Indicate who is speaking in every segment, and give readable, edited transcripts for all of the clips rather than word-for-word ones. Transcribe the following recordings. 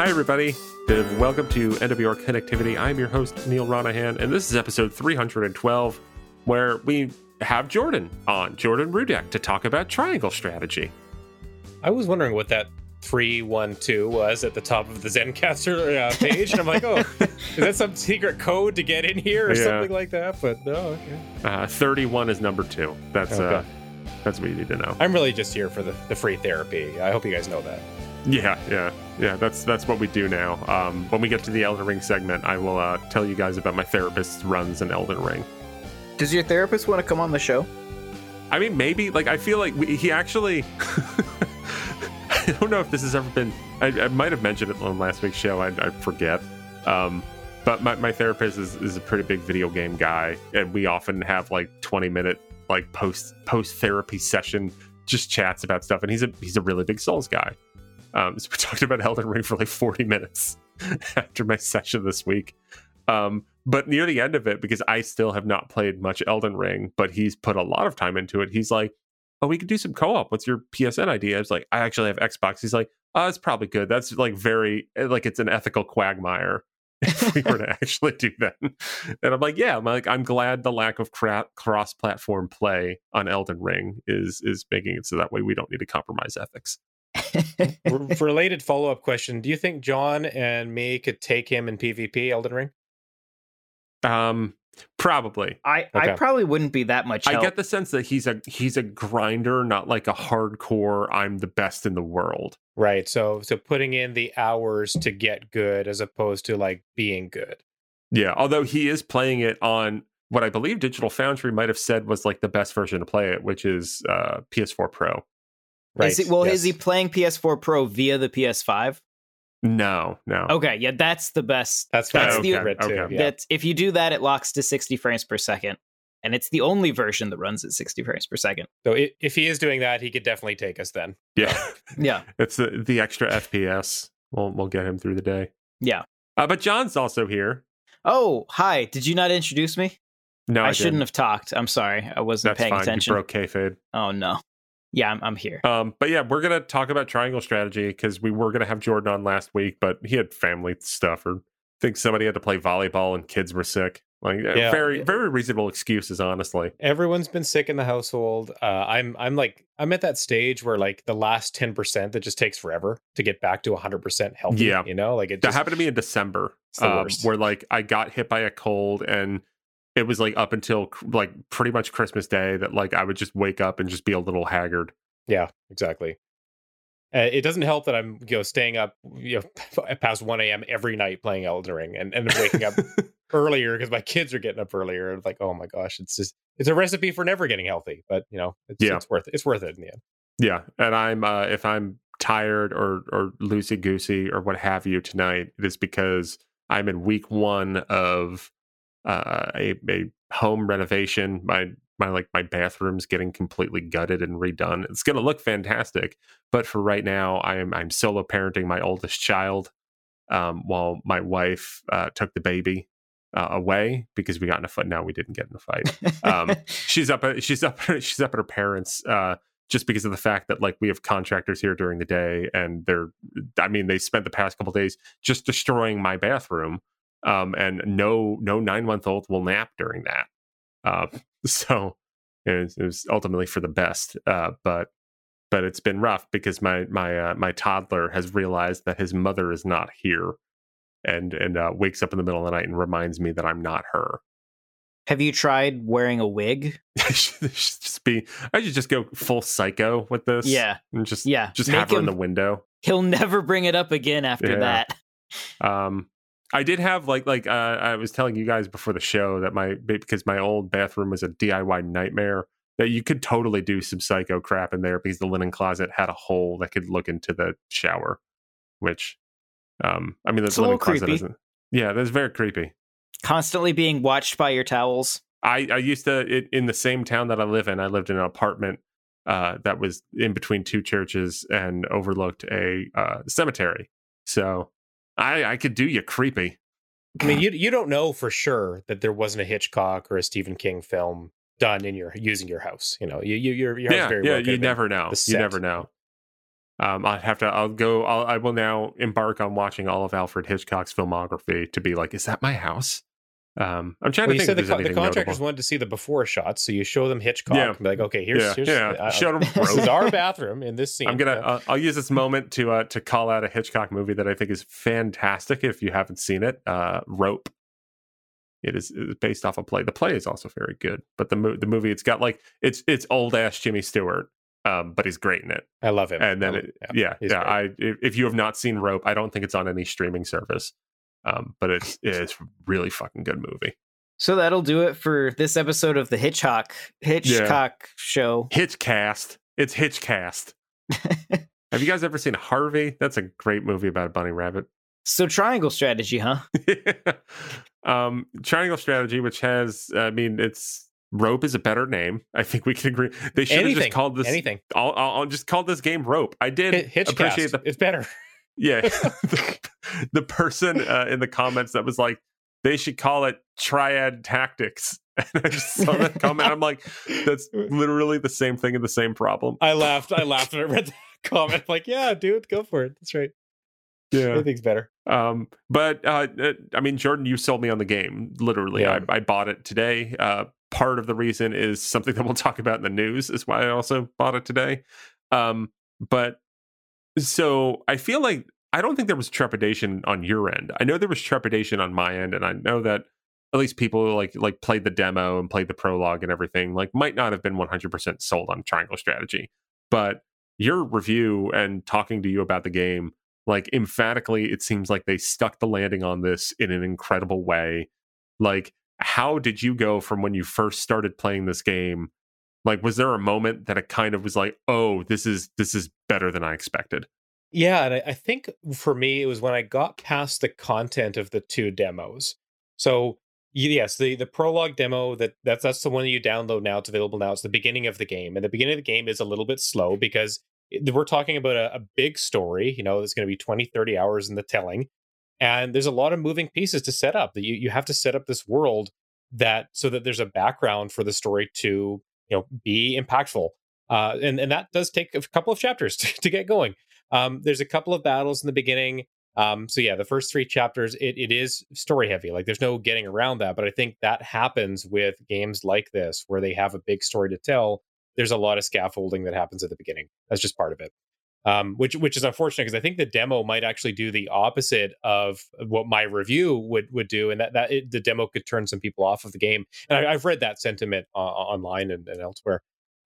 Speaker 1: Hi, everybody. Welcome to NWR Connectivity. I'm your host, Neil Ronahan, and this is episode 312, where we have Jordan Rudek, to talk about triangle strategy.
Speaker 2: I was wondering what that 312 was at the top of the Zencastr page, and I'm like, oh, is that some secret code to get in here or something like that? But no, okay.
Speaker 1: 31 is number 2. That's what you need to know.
Speaker 2: I'm really just here for the free therapy. I hope you guys know that.
Speaker 1: Yeah. That's what we do now. When we get to the Elden Ring segment, I will tell you guys about my therapist's runs in Elden Ring.
Speaker 3: Does your therapist want to come on the show?
Speaker 1: I mean, maybe. Like, I feel like he actually... I don't know if this has ever been... I might have mentioned it on last week's show. I forget. But my therapist is a pretty big video game guy, and we often have like 20-minute like post therapy session, just chats about stuff. And he's a really big Souls guy. So we talked about Elden Ring for like 40 minutes after my session this week. But near the end of it, because I still have not played much Elden Ring, but he's put a lot of time into it, he's like, oh, we could do some co-op. What's your PSN ID? I was like, I actually have Xbox. He's like, oh, it's probably good. That's like like it's an ethical quagmire if we were to actually do that. And I'm like, yeah, I'm glad the lack of cross-platform play on Elden Ring is making it so that way we don't need to compromise ethics.
Speaker 2: Related follow-up question. Do you think John and me could take him in PvP Elden Ring?
Speaker 1: Probably.
Speaker 3: I probably wouldn't be that much help.
Speaker 1: I get the sense that he's a grinder, not like a hardcore I'm the best in the world.
Speaker 2: Right. So putting in the hours to get good as opposed to like being good.
Speaker 1: Yeah, although he is playing it on what I believe Digital Foundry might have said was like the best version to play it, which is PS4 Pro.
Speaker 3: Right. Is he playing PS4 Pro via the PS5?
Speaker 1: No.
Speaker 3: Okay, yeah, that's the best.
Speaker 2: That's
Speaker 3: if you do that, it locks to 60 frames per second, and it's the only version that runs at 60 frames per second.
Speaker 2: So if he is doing that, he could definitely take us then.
Speaker 1: Yeah. It's the extra FPS. We'll get him through the day.
Speaker 3: Yeah.
Speaker 1: But John's also here.
Speaker 3: Oh, hi. Did you not introduce me?
Speaker 1: No,
Speaker 3: I shouldn't have talked. I'm sorry. I wasn't paying attention.
Speaker 1: You broke kayfabe.
Speaker 3: Oh no. Yeah, I'm here.
Speaker 1: But yeah, we're going to talk about triangle strategy because we were going to have Jordan on last week, but he had family stuff, or I think somebody had to play volleyball and kids were sick. Very, very reasonable excuses, honestly.
Speaker 2: Everyone's been sick in the household. I'm at that stage where like the last 10% that just takes forever to get back to 100% healthy. Yeah. You know, like that
Speaker 1: happened to me in December, where like I got hit by a cold and it was like up until like pretty much Christmas Day that like I would just wake up and just be a little haggard.
Speaker 2: Yeah, exactly. It doesn't help that I'm staying up past 1 a.m. every night playing Elden Ring and waking up earlier because my kids are getting up earlier. Like, oh my gosh, it's a recipe for never getting healthy. But it's worth it in the end.
Speaker 1: Yeah, and I'm if I'm tired or loosey goosey or what have you tonight, it is because I'm in week 1 of a home renovation. My bathroom's getting completely gutted and redone. It's going to look fantastic, but for right now, I'm solo parenting my oldest child, while my wife took the baby away because we got in a fight. No, we didn't get in a fight. She's up at her parents' just because of the fact that like we have contractors here during the day, and they spent the past couple days just destroying my bathroom. And no 9-month-old will nap during that. So it was ultimately for the best. But it's been rough because my toddler has realized that his mother is not here, and wakes up in the middle of the night and reminds me that I'm not her.
Speaker 3: Have you tried wearing a wig?
Speaker 1: I should just go full psycho with this.
Speaker 3: Yeah.
Speaker 1: And just have her in the window.
Speaker 3: He'll never bring it up again after that.
Speaker 1: I did have I was telling you guys before the show that because my old bathroom was a DIY nightmare, that you could totally do some psycho crap in there because the linen closet had a hole that could look into the shower, which the linen closet isn't. Yeah, that's very creepy.
Speaker 3: Constantly being watched by your towels.
Speaker 1: I used to in the same town that I live in. I lived in an apartment that was in between 2 churches and overlooked a cemetery. So I could do you creepy.
Speaker 2: I mean, you don't know for sure that there wasn't a Hitchcock or a Stephen King film done using your house. Your house very well.
Speaker 1: You never know. You never know. I will now embark on watching all of Alfred Hitchcock's filmography to be like, is that my house? I'm trying to think if there's anything
Speaker 2: the contractors
Speaker 1: notable.
Speaker 2: wanted to see the before shots, so you show them Hitchcock and be like, okay, here's
Speaker 1: Show them
Speaker 2: this is our bathroom in this scene.
Speaker 1: I'm gonna I'll use this moment to call out a Hitchcock movie that I think is fantastic. If you haven't seen it, Rope. It is based off a play. The play is also very good, but the movie, it's got like it's old ass Jimmy Stewart, but he's great in it.
Speaker 2: I love him.
Speaker 1: And then if you have not seen Rope, I don't think it's on any streaming service, but it's really fucking good movie.
Speaker 3: So that'll do it for this episode of the Hitchcock show.
Speaker 1: Hitchcast. It's Hitchcast. Have you guys ever seen Harvey? That's a great movie about a bunny rabbit.
Speaker 3: So Triangle Strategy, huh?
Speaker 1: Triangle Strategy, which has, it's Rope is a better name. I think we can agree. They should have just called this
Speaker 2: anything.
Speaker 1: I'll just call this game Rope. I did appreciate
Speaker 2: it's better.
Speaker 1: Yeah, the person in the comments that was like, they should call it Triad Tactics. And I just saw that comment. I'm like, that's literally the same thing and the same problem.
Speaker 2: I laughed when I read that comment. Like, yeah, dude, go for it. That's right.
Speaker 1: Yeah,
Speaker 2: everything's better.
Speaker 1: But Jordan, you sold me on the game. Literally, yeah. I bought it today. Part of the reason is something that we'll talk about in the news. Is why I also bought it today. But so I feel like I don't think there was trepidation on your end. I know there was trepidation on my end, and I know that at least people like played the demo and played the prologue and everything. Like, might not have been 100% sold on Triangle Strategy, but your review and talking to you about the game, like, emphatically, it seems like they stuck the landing on this in an incredible way. Like, how did you go from when you first started playing this game? Like, was there a moment that it kind of was like, oh, this is better than I expected?
Speaker 2: Yeah, and I think for me, it was when I got past the content of the two demos. So, yes, the prologue demo, that's the one that you download now. It's available now. It's the beginning of the game. And the beginning of the game is a little bit slow because we're talking about a big story. There's going to be 20, 30 hours in the telling. And there's a lot of moving pieces to set up. You have to set up this world so that there's a background for the story to be impactful. And that does take a couple of chapters to get going. There's a couple of battles in the beginning. So yeah, the first 3 chapters, it is story heavy. Like, there's no getting around that. But I think that happens with games like this, where they have a big story to tell. There's a lot of scaffolding that happens at the beginning. That's just part of it. Which is unfortunate, because I think the demo might actually do the opposite of what my review would do, and the demo could turn some people off of the game. And I've read that sentiment online and elsewhere.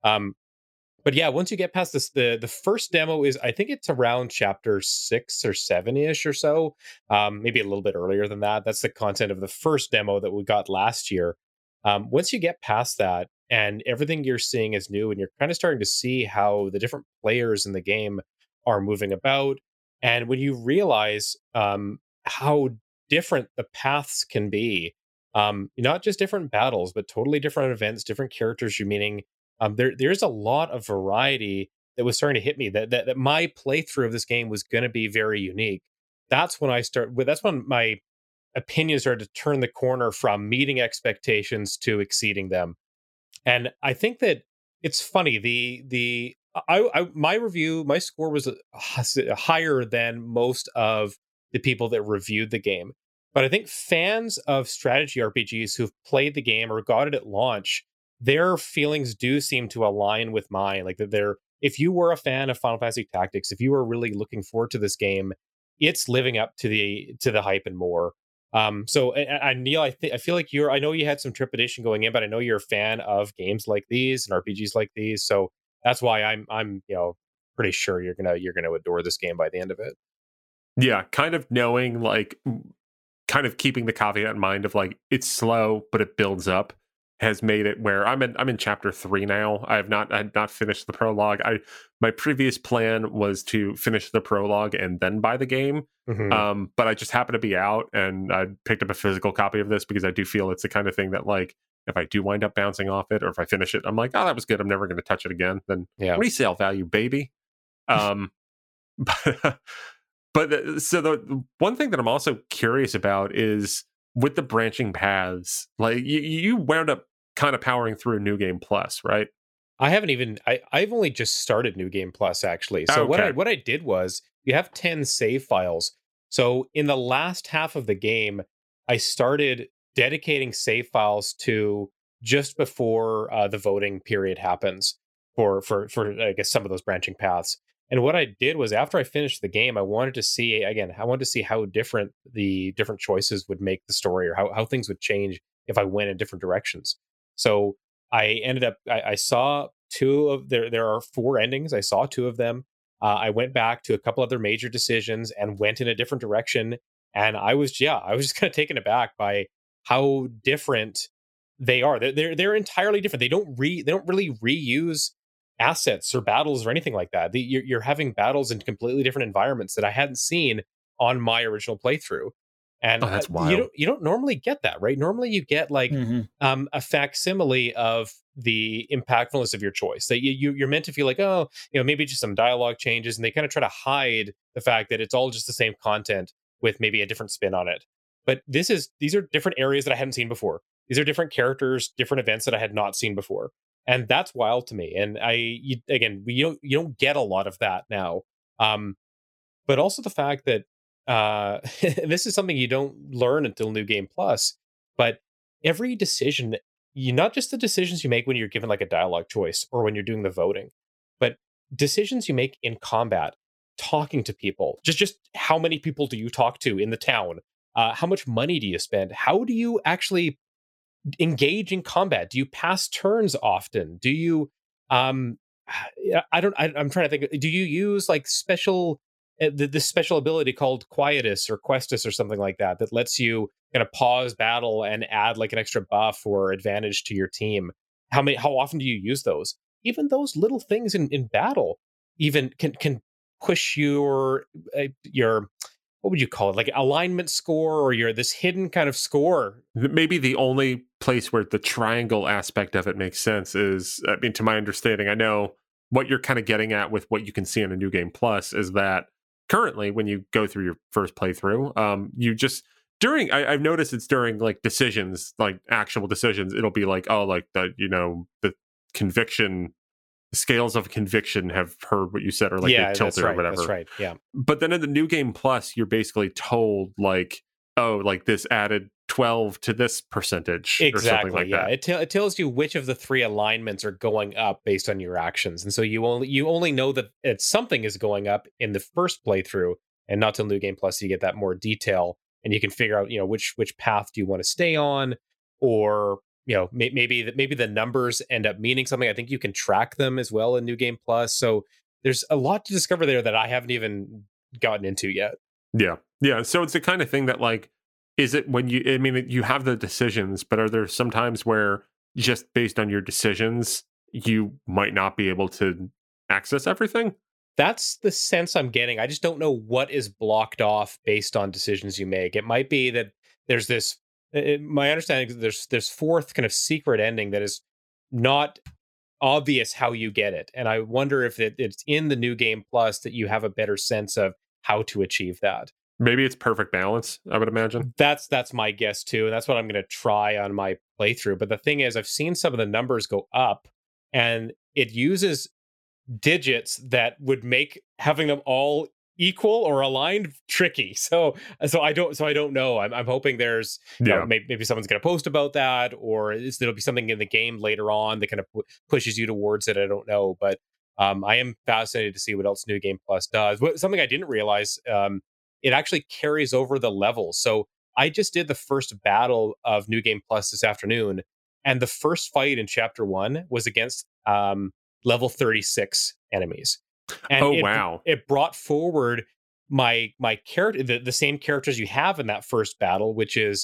Speaker 2: But yeah, once you get past this, the first demo is, I think it's around chapter 6 or 7-ish or so, maybe a little bit earlier than that. That's the content of the first demo that we got last year. Once you get past that, and everything you're seeing is new, and you're kind of starting to see how the different players in the game are moving about, and when you realize how different the paths can be, not just different battles, but totally different events, different characters you're meeting. There's a lot of variety that was starting to hit me, that my playthrough of this game was going to be very unique. That's when my opinions started to turn the corner from meeting expectations to exceeding them. And I think that it's funny. My review, my score was higher than most of the people that reviewed the game. But I think fans of strategy RPGs who've played the game or got it at launch, their feelings do seem to align with mine. Like, if you were a fan of Final Fantasy Tactics, if you were really looking forward to this game, it's living up to the hype and more. So Neil, I feel like I know you had some trepidation going in, but I know you're a fan of games like these and RPGs like these. So that's why I'm pretty sure you're gonna adore this game by the end of it.
Speaker 1: Yeah, kind of knowing, like, kind of keeping the caveat in mind of, like, it's slow, but it builds up, has made it where I'm in chapter 3 now. I had not finished the prologue. My previous plan was to finish the prologue and then buy the game. Mm-hmm. But I just happened to be out, and I picked up a physical copy of this because I do feel it's the kind of thing that, like, if I do wind up bouncing off it, or if I finish it, I'm like, oh, that was good, I'm never going to touch it again. Then resale value, baby. But so the one thing that I'm also curious about is, with the branching paths, like, you wound up kind of powering through New Game Plus, right?
Speaker 2: I haven't even. I've only just started New Game Plus actually. So
Speaker 1: Okay.
Speaker 2: what I did was you have 10 save files. So in the last half of the game, I started dedicating save files to just before the voting period happens for I guess some of those branching paths. And what I did was after I finished the game, I wanted to see again. I wanted to see how different the different choices would make the story, or how things would change if I went in different directions. So I ended up I saw two of there are four endings. I saw two of them. I went back to a couple other major decisions and went in a different direction. And I was just kind of taken aback by how different they are. They're entirely different. They don't really reuse assets or battles or anything like that. You're having battles in completely different environments that I hadn't seen on my original playthrough. And
Speaker 1: Oh, that's wild.
Speaker 2: you don't normally get that, right? Normally you get like a facsimile of the impactfulness of your choice. That you're meant to feel like, oh, maybe just some dialogue changes, and they kind of try to hide the fact that it's all just the same content with maybe a different spin on it. But these are different areas that I hadn't seen before. These are different characters, different events that I had not seen before, and that's wild to me. And you don't get a lot of that now. But also the fact that this is something you don't learn until New Game Plus, but every decision, not just the decisions you make when you're given like a dialogue choice or when you're doing the voting, but decisions you make in combat, talking to people, just how many people do you talk to in the town? How much money do you spend? How do you actually engage in combat? Do you pass turns often? Do you um I'm trying to think, do you use like special this special ability called Quietus or Questus or something like that that lets you kind of pause battle and add like an extra buff or advantage to your team? How often do you use those? Even those little things in battle even can push your what would you call it, like alignment score, or your this hidden kind of score.
Speaker 1: Maybe the only place where the triangle aspect of it makes sense is, I mean, to my understanding, I know what you're kind of getting at with what you can see in a New Game Plus is that currently when you go through your first playthrough, you just I've noticed it's during like decisions, like actual decisions, it'll be like, oh, like the conviction scales of conviction have heard what you said, or like
Speaker 2: Yeah,
Speaker 1: they've tilted or whatever.
Speaker 2: That's right. Yeah.
Speaker 1: But then in the New Game Plus, you're basically told like, oh, like this added 12 to this percentage or something like that.
Speaker 2: It tells you which of the three alignments are going up based on your actions, and so you only know that something is going up in the first playthrough, and not till New Game Plus you get that more detail, and you can figure out which path do you want to stay on, or maybe the numbers end up meaning something. I think you can track them as well in New Game Plus. So there's a lot to discover there that I haven't even gotten into yet.
Speaker 1: Yeah. So it's the kind of thing that like, is it when you have the decisions, but are there some times where just based on your decisions, you might not be able to access everything?
Speaker 2: That's the sense I'm getting. I just don't know what is blocked off based on decisions you make. It might be that there's this. My understanding is there's fourth kind of secret ending that is not obvious how you get it, and I wonder if it's in the New Game Plus that you have a better sense of how to achieve that.
Speaker 1: Maybe it's perfect balance, I would imagine.
Speaker 2: That's my guess too, and that's what I'm going to try on my playthrough. But the thing is, I've seen some of the numbers go up, and it uses digits that would make having them all equal or aligned tricky. So I don't know. I'm hoping there's maybe someone's going to post about that, or there'll be something in the game later on that kind of pushes you towards it. I don't know, but I am fascinated to see what else New Game Plus does. Something I didn't realize, it actually carries over the levels. So I just did the first battle of New Game Plus this afternoon, and the first fight in Chapter 1 was against level 36 enemies. And
Speaker 1: wow.
Speaker 2: It brought forward my character, the same characters you have in that first battle, which is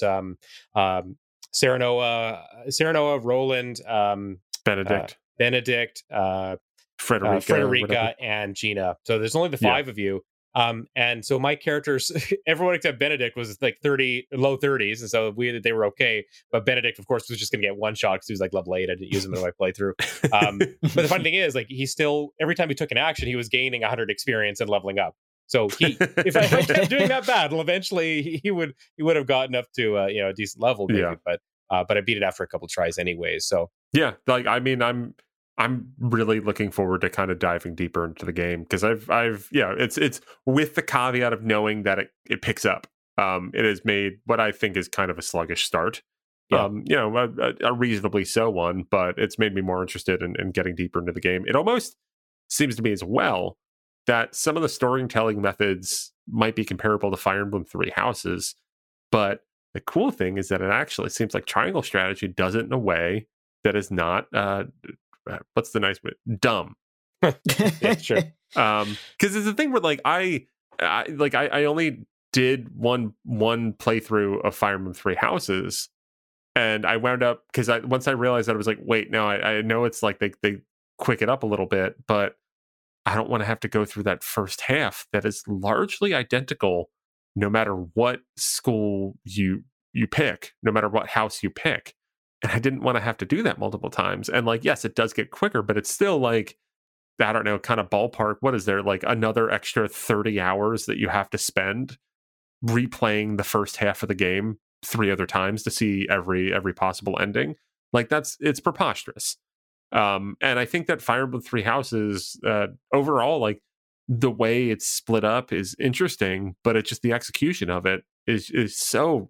Speaker 2: Serenoa, Roland, Benedict, Frederica, and Gina. So there's only the five of you. And so my characters, everyone except Benedict was like low 30s, and so they were okay. But Benedict, of course, was just gonna get one shot because he was like level 8. I didn't use him in my playthrough. But the funny thing is, like, he still, every time he took an action, he was gaining 100 experience and leveling up. So if I kept doing that battle, eventually he would have gotten up to a decent level, maybe. But I beat it after a couple tries anyways. So
Speaker 1: yeah, like I mean, I'm I'm really looking forward to kind of diving deeper into the game because it's with the caveat of knowing that it picks up. It has made what I think is kind of a sluggish start.
Speaker 2: Yeah.
Speaker 1: A reasonably so one, but it's made me more interested in getting deeper into the game. It almost seems to me as well that some of the storytelling methods might be comparable to Fire Emblem Three Houses, but the cool thing is that it actually seems like Triangle Strategy does it in a way that is not what's the nice word? Dumb.
Speaker 2: Yeah, sure.
Speaker 1: Because it's the thing where like I only did one playthrough of Fire Emblem Three Houses, and I wound up because once I realized that I was like, wait, no, I know it's like they quick it up a little bit, but I don't want to have to go through that first half that is largely identical, no matter what school you pick, no matter what house you pick. And I didn't want to have to do that multiple times. And like, yes, it does get quicker, but it's still like, I don't know, kind of ballpark. What is there, like another extra 30 hours that you have to spend replaying the first half of the game 3 other times to see every possible ending? Like it's preposterous. And I think that Fire Emblem Three Houses overall, like the way it's split up is interesting, but it's just the execution of it is so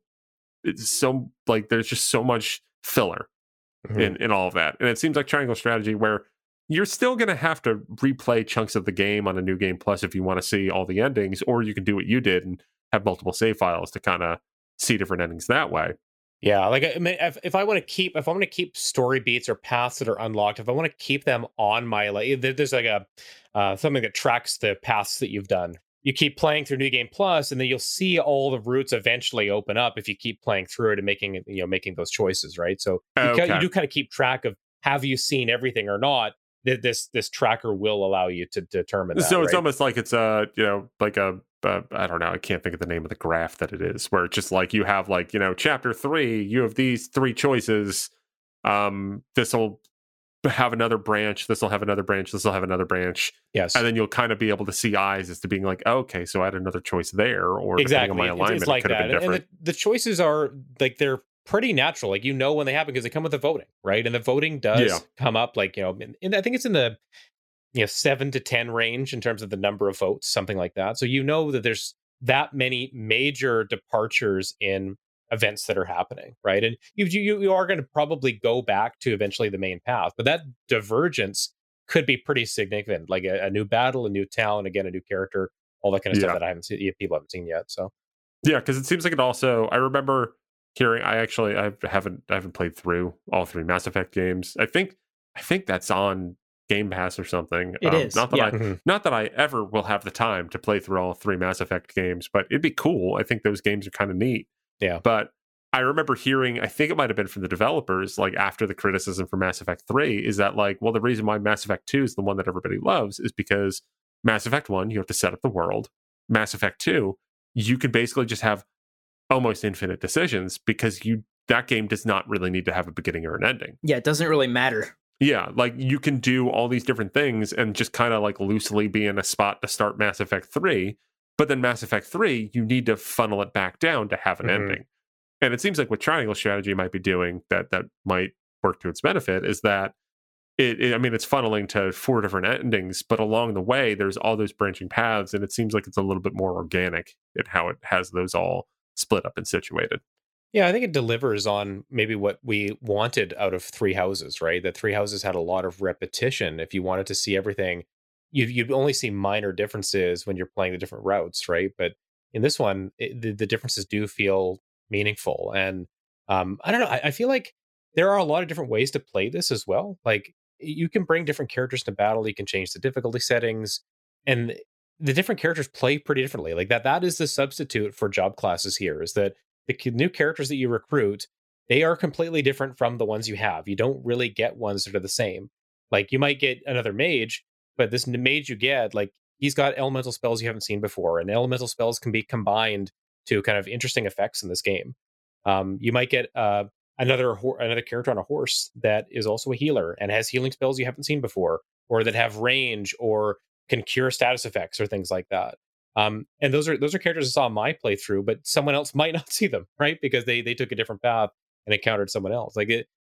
Speaker 1: like there's just so much filler in all of that. And it seems like Triangle Strategy, where you're still going to have to replay chunks of the game on a New Game Plus if you want to see all the endings, or you can do what you did and have multiple save files to kind of see different endings that way.
Speaker 2: Yeah, like I mean, if I want to keep story beats or paths that are unlocked, if I want to keep them on my there's like a something that tracks the paths that you've done. You keep playing through New Game Plus, and then you'll see all the routes eventually open up if you keep playing through it and making those choices, right? So you do kind of keep track of, have you seen everything or not? This tracker will allow you to determine that.
Speaker 1: So it's
Speaker 2: right?
Speaker 1: almost like it's like a I don't know, I can't think of the name of the graph that it is, where it's just like you have like, chapter 3, you have these 3 choices. This will have another branch, this will have another branch, this will have another branch.
Speaker 2: Yes.
Speaker 1: And then you'll kind of be able to see eyes as to being like, oh, okay, so I had another choice there, or
Speaker 2: exactly
Speaker 1: depending on my alignment,
Speaker 2: it's like
Speaker 1: it could have
Speaker 2: that.
Speaker 1: been different.
Speaker 2: And the choices are like, they're pretty natural. Like, when they happen because they come with the voting, right? And the voting does come up like, and I think it's in the 7 to 10 range in terms of the number of votes, something like that. So that there's that many major departures in events that are happening, right? And you are going to probably go back to eventually the main path, but that divergence could be pretty significant, like a new battle, a new town, again, a new character, all that kind of stuff that I haven't seen, people haven't seen yet. So
Speaker 1: yeah, because it seems like it also, I remember hearing, I haven't played through all 3 Mass Effect games. I think that's on Game Pass or something.
Speaker 3: It is.
Speaker 1: Not that I ever will have the time to play through all 3 Mass Effect games, but it'd be cool. I think those games are kind of neat.
Speaker 2: Yeah.
Speaker 1: But I remember hearing, I think it might have been from the developers, like after the criticism for Mass Effect 3, is that like, well, the reason why Mass Effect 2 is the one that everybody loves is because Mass Effect 1, you have to set up the world. Mass Effect 2, you can basically just have almost infinite decisions because that game does not really need to have a beginning or an ending.
Speaker 3: Yeah, it doesn't really matter.
Speaker 1: Yeah, like you can do all these different things and just kind of like loosely be in a spot to start Mass Effect 3. But then Mass Effect 3, you need to funnel it back down to have an ending. And it seems like what Triangle Strategy might be doing that might work to its benefit is that it's funneling to 4 different endings, but along the way, there's all those branching paths, and it seems like it's a little bit more organic in how it has those all split up and situated.
Speaker 2: Yeah, I think it delivers on maybe what we wanted out of Three Houses, right? That Three Houses had a lot of repetition. If you wanted to see everything, you'd only see minor differences when you're playing the different routes, right? But in this one, the differences do feel meaningful. And I don't know, I feel like there are a lot of different ways to play this as well. Like, you can bring different characters to battle, you can change the difficulty settings, and the different characters play pretty differently. Like that is the substitute for job classes here, is that the new characters that you recruit, they are completely different from the ones you have. You don't really get ones that are the same. Like, you might get another mage, but this mage you get, like, he's got elemental spells you haven't seen before, and elemental spells can be combined to kind of interesting effects in this game. You might get another character on a horse that is also a healer and has healing spells you haven't seen before, or that have range or can cure status effects or things like that. And those are characters I saw in my playthrough, but someone else might not see them, right? Because they took a different path and encountered someone else. Like,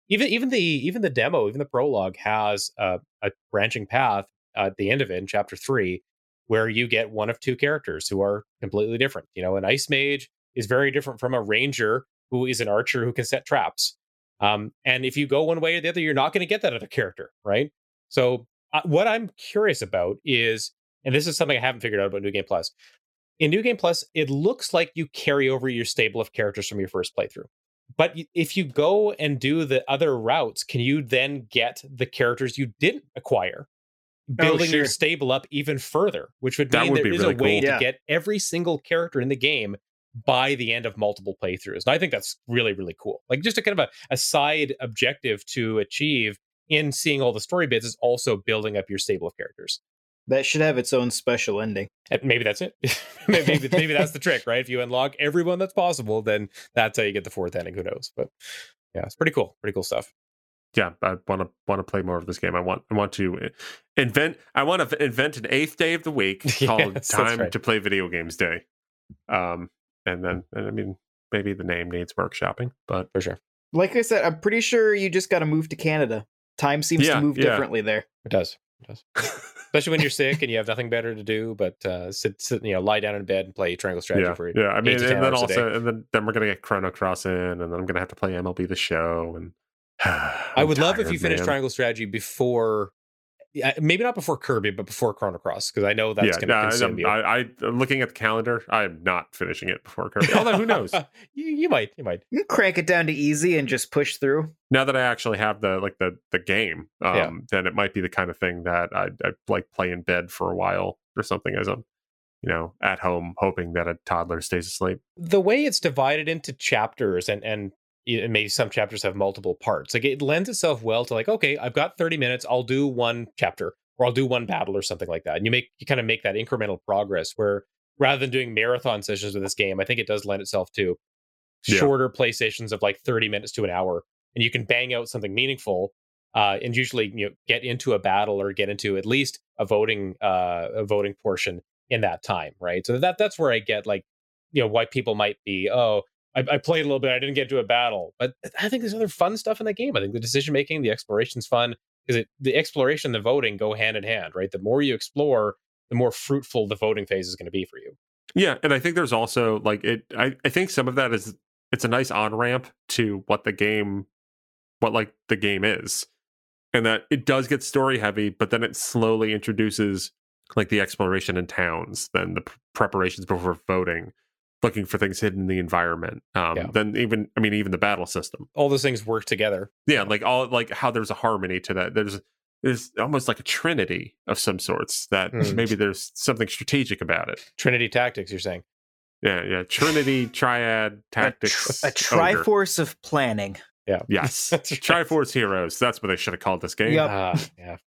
Speaker 2: even the demo, even the prologue has a branching path at the end of it in chapter 3, where you get one of two characters who are completely different. An ice mage is very different from a ranger who is an archer who can set traps. And if you go one way or the other, you're not going to get that other character, right? So what I'm curious about is, and this is something I haven't figured out about New Game Plus. In New Game Plus, it looks like you carry over your stable of characters from your first playthrough. But if you go and do the other routes, can you then get the characters you didn't acquire? Building your stable up even further, which would mean there is a way to get every single character in the game by the end of multiple playthroughs. And I think that's really, really cool. Like, just a kind of a side objective to achieve in seeing all the story bits is also building up your stable of characters.
Speaker 3: That should have its own special ending.
Speaker 2: And maybe that's it. maybe that's the trick, right? If you unlock everyone that's possible, then that's how you get the fourth ending. Who knows? But yeah, it's pretty cool. Pretty cool stuff.
Speaker 1: Yeah, I want to play more of this game. I want to invent an eighth day of the week called Time to Play Video Games Day. And then I mean, maybe the name needs workshopping, but
Speaker 2: for sure.
Speaker 3: Like I said, I'm pretty sure you just got to move to Canada. Time seems to move differently there.
Speaker 2: It does. Especially when you're sick and you have nothing better to do but sit, lie down in bed and play Triangle Strategy for
Speaker 1: Yeah, I mean, and then also, and then we're gonna get Chrono Cross in, and then I'm gonna have to play MLB The Show, and
Speaker 2: I would love if you finished Triangle Strategy before, maybe not before Kirby, but before Chrono Cross, because I know that's going to consume you.
Speaker 1: I looking at the calendar, I'm not finishing it before Kirby. Although who knows?
Speaker 2: you might.
Speaker 3: You can crank it down to easy and just push through.
Speaker 1: Now that I actually have the game, then it might be the kind of thing that I like play in bed for a while or something as I'm at home hoping that a toddler stays asleep.
Speaker 2: The way it's divided into chapters and maybe some chapters have multiple parts. Like, it lends itself well to, like, okay, I've got 30 minutes. I'll do one chapter or I'll do one battle or something like that. And you kind of make that incremental progress where rather than doing marathon sessions with this game, I think it does lend itself to shorter play sessions of like 30 minutes to an hour. And you can bang out something meaningful and usually, get into a battle or get into at least a voting portion in that time. Right. So that's where I get like, why people might be, I played a little bit. I didn't get to a battle, but I think there's other fun stuff in the game. I think the decision making, the exploration's fun because the exploration and the voting go hand in hand, right? The more you explore, the more fruitful the voting phase is going to be for you.
Speaker 1: Yeah, and I think there's also like I think some of that is it's a nice on ramp to what the game is, and that it does get story heavy, but then it slowly introduces like the exploration in towns, then the preparations before voting. Looking for things hidden in the environment. Then even the battle system.
Speaker 2: All those things work together.
Speaker 1: Yeah, like how there's a harmony to that. There's almost like a trinity of some sorts that maybe there's something strategic about it.
Speaker 2: Trinity tactics, you're saying?
Speaker 1: Yeah. Trinity, triad, tactics.
Speaker 3: A triforce of planning.
Speaker 2: Yeah.
Speaker 1: Yes. Triforce Heroes. That's what they should have called this game.
Speaker 3: Yep.
Speaker 2: Yeah.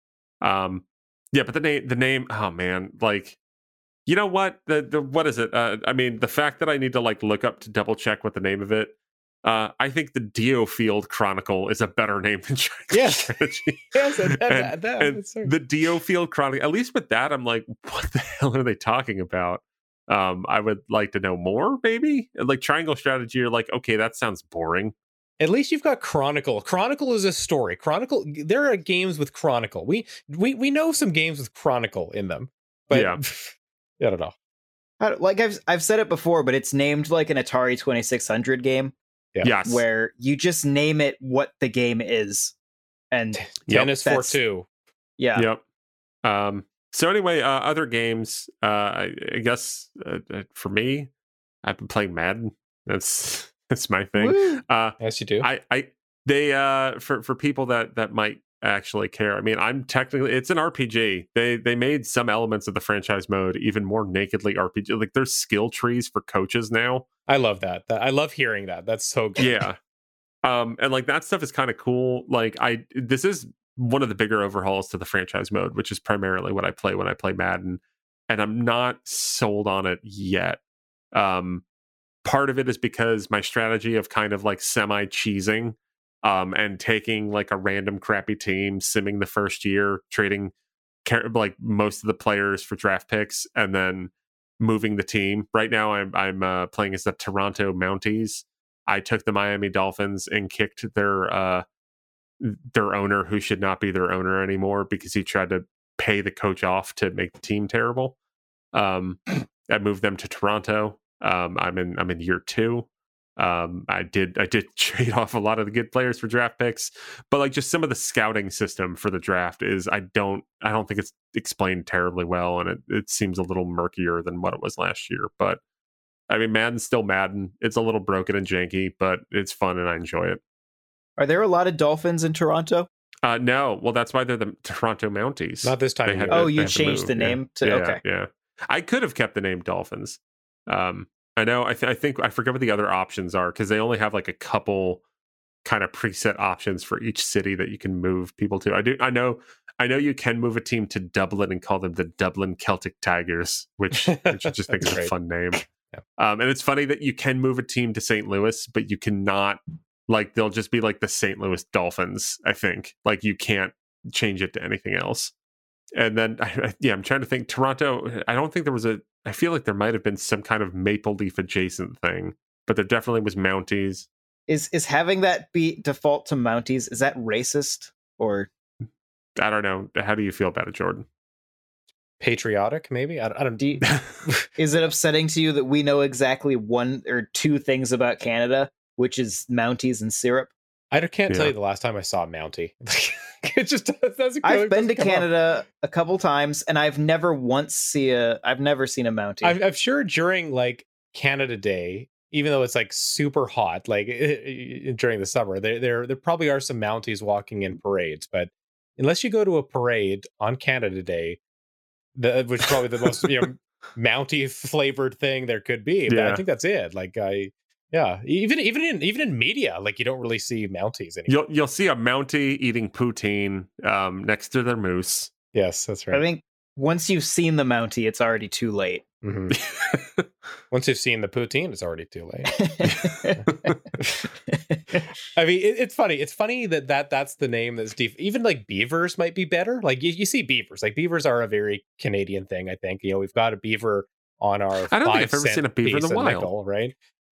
Speaker 1: But the name, oh man, like, you know what? What is it? The fact that I need to like look up to double check what the name of it. I think the Diofield Chronicle is a better name than Triangle Strategy.
Speaker 2: Yes,
Speaker 1: and the Diofield Chronicle. At least with that, I'm like, what the hell are they talking about? I would like to know more. Maybe like Triangle Strategy. You're like, okay, that sounds boring.
Speaker 2: At least you've got Chronicle. Chronicle is a story. Chronicle. There are games with Chronicle. We know some games with Chronicle in them, but yeah. I don't know.
Speaker 3: Like I've said it before, but it's named like an Atari 2600 game.
Speaker 2: Yeah.
Speaker 1: Yes.
Speaker 3: Where you just name it what the game is. And
Speaker 2: Tennis for two.
Speaker 3: Yeah.
Speaker 1: Yep. So anyway, other games, I guess for me, I've been playing Madden. That's my thing.
Speaker 2: Yes, you do.
Speaker 1: They for people that might actually care. I mean, it's an RPG. They made some elements of the franchise mode even more nakedly RPG. Like there's skill trees for coaches now.
Speaker 2: I love that. I love hearing that. That's so good.
Speaker 1: Yeah. And like that stuff is kind of cool. Like this is one of the bigger overhauls to the franchise mode, which is primarily what I play when I play Madden, and I'm not sold on it yet. Part of it is because my strategy of kind of like semi-cheesing and taking like a random crappy team, simming the first year, trading like most of the players for draft picks, and then moving the team. Right now, I'm playing as the Toronto Mounties. I took the Miami Dolphins and kicked their their owner who should not be their owner anymore because he tried to pay the coach off to make the team terrible. I moved them to Toronto. I'm in year 2. I did trade off a lot of the good players for draft picks, but like just some of the scouting system for the draft is I don't think it's explained terribly well, and it seems a little murkier than what it was last year. But I mean, Madden's still Madden. It's a little broken and janky, but it's fun and I enjoy it.
Speaker 3: Are there a lot of Dolphins in Toronto?
Speaker 1: No. Well, that's why they're the Toronto Mounties.
Speaker 2: Not this time.
Speaker 3: You changed the name to okay.
Speaker 1: Yeah. I could have kept the name Dolphins. I know. I think I forget what the other options are because they only have like a couple kind of preset options for each city that you can move people to. I know you can move a team to Dublin and call them the Dublin Celtic Tigers, which I just think is a fun name.
Speaker 2: Yeah.
Speaker 1: And it's funny that you can move a team to St. Louis, but you cannot. Like they'll just be like the St. Louis Dolphins. I think like you can't change it to anything else. And then I'm trying to think. Toronto. I don't think there was I feel like there might have been some kind of Maple Leaf adjacent thing, but there definitely was Mounties.
Speaker 3: Is having that be default to Mounties, is that racist or?
Speaker 1: I don't know. How do you feel about it, Jordan?
Speaker 2: Patriotic, maybe. I don't.
Speaker 3: Is it upsetting to you that we know exactly one or two things about Canada, which is Mounties and syrup?
Speaker 2: I can't tell you the last time I saw a Mountie. It just doesn't.
Speaker 3: I've been to Canada a couple times, and I've never seen a Mountie.
Speaker 2: I'm sure during like Canada Day, even though it's like super hot, like during the summer, there probably are some Mounties walking in parades. But unless you go to a parade on Canada Day, which is probably the most Mountie flavored thing there could be. But I think that's it. Like even in media, like you don't really see Mounties anymore.
Speaker 1: You'll see a Mountie eating poutine next to their moose.
Speaker 2: Yes, that's right.
Speaker 3: I think once you've seen the Mountie, it's already too late.
Speaker 2: Mm-hmm. Once you've seen the poutine, it's already too late. I mean, it's funny. It's funny that's the name that's even like beavers might be better. Like you see beavers. Like beavers are a very Canadian thing. I think we've got a beaver on our.
Speaker 1: I don't think I've ever seen a beaver in the wild,
Speaker 2: nickel, right?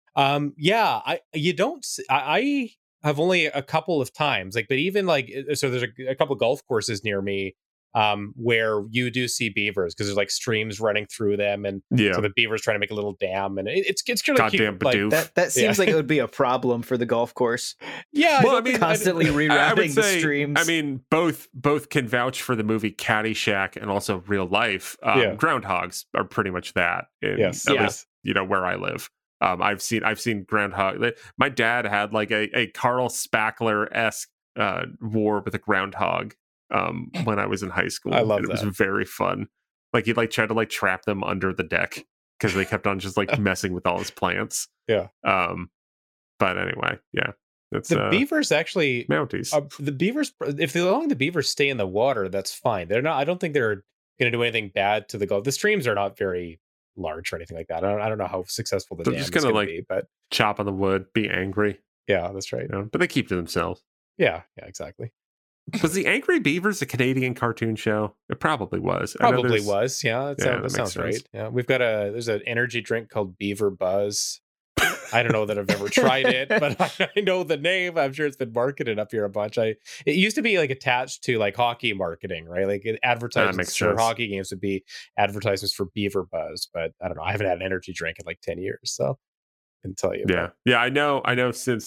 Speaker 2: I have only a couple of times, like, but even like, so there's a couple of golf courses near me where you do see beavers because there's like streams running through them, and so the beavers trying to make a little dam, and it's really
Speaker 1: goddamn
Speaker 2: cute.
Speaker 1: Like,
Speaker 3: that seems like it would be a problem for the golf course.
Speaker 2: Yeah,
Speaker 3: well, I mean, constantly rerouting the streams.
Speaker 1: I mean, both can vouch for the movie Caddyshack and also real life. Groundhogs are pretty much that. At least, where I live. I've seen groundhog. My dad had like a Carl Spackler-esque war with a groundhog when I was in high school.
Speaker 2: I love
Speaker 1: that. It was very fun. Like he like tried to like trap them under the deck because they kept on just like messing with all his plants.
Speaker 2: Yeah.
Speaker 1: But anyway, that's
Speaker 2: the beavers actually
Speaker 1: Mounties.
Speaker 2: The beavers, if the beavers stay in the water, that's fine. They're not. I don't think they're going to do anything bad to the Gulf. The streams are not very large or anything like that. I don't know how successful the dam is going to be, but
Speaker 1: chop on the wood, be angry.
Speaker 2: Yeah, that's right.
Speaker 1: But they keep to themselves.
Speaker 2: Yeah, exactly.
Speaker 1: Was the Angry Beavers a Canadian cartoon show? It probably was.
Speaker 2: Probably was. Yeah, that sounds right.
Speaker 1: Sense.
Speaker 2: Yeah, there's an energy drink called Beaver Buzz. I don't know that I've ever tried it, but I know the name. I'm sure it's been marketed up here a bunch. It used to be like attached to like hockey marketing, right? Like advertisements for hockey games would be advertisements for Beaver Buzz, but I don't know. I haven't had an energy drink in like 10 years, so I can tell you.
Speaker 1: Yeah. I know. Since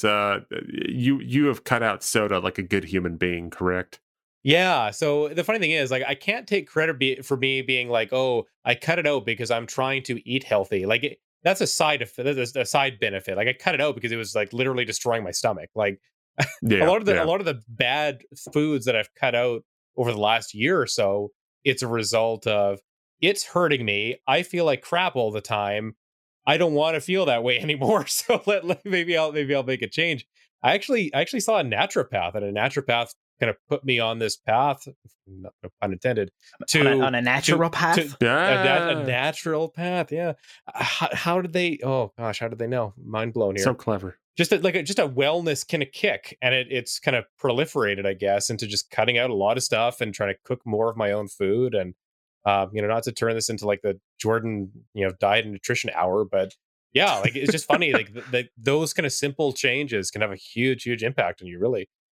Speaker 1: you have cut out soda like a good human being, correct?
Speaker 2: Yeah. So the funny thing is, like, I can't take credit for me being like, oh, I cut it out because I'm trying to eat healthy. Like that's a side benefit. Like I cut it out because it was like literally destroying my stomach. Like a lot of the bad foods that I've cut out over the last year or so, it's a result of it's hurting me. I feel like crap all the time. I don't want to feel that way anymore. So maybe I'll make a change. I actually saw a naturopath, and a naturopath kind of put me on this path, no pun intended,
Speaker 3: on a natural path.
Speaker 2: A natural path. Yeah. How did they? Oh gosh, how did they know? Mind blown here.
Speaker 1: So clever.
Speaker 2: Just a wellness kind of kick, and it's kind of proliferated, I guess, into just cutting out a lot of stuff and trying to cook more of my own food, and not to turn this into like the Jordan diet and nutrition hour, but yeah, like it's just funny, like those kind of simple changes can have a huge impact on you, really.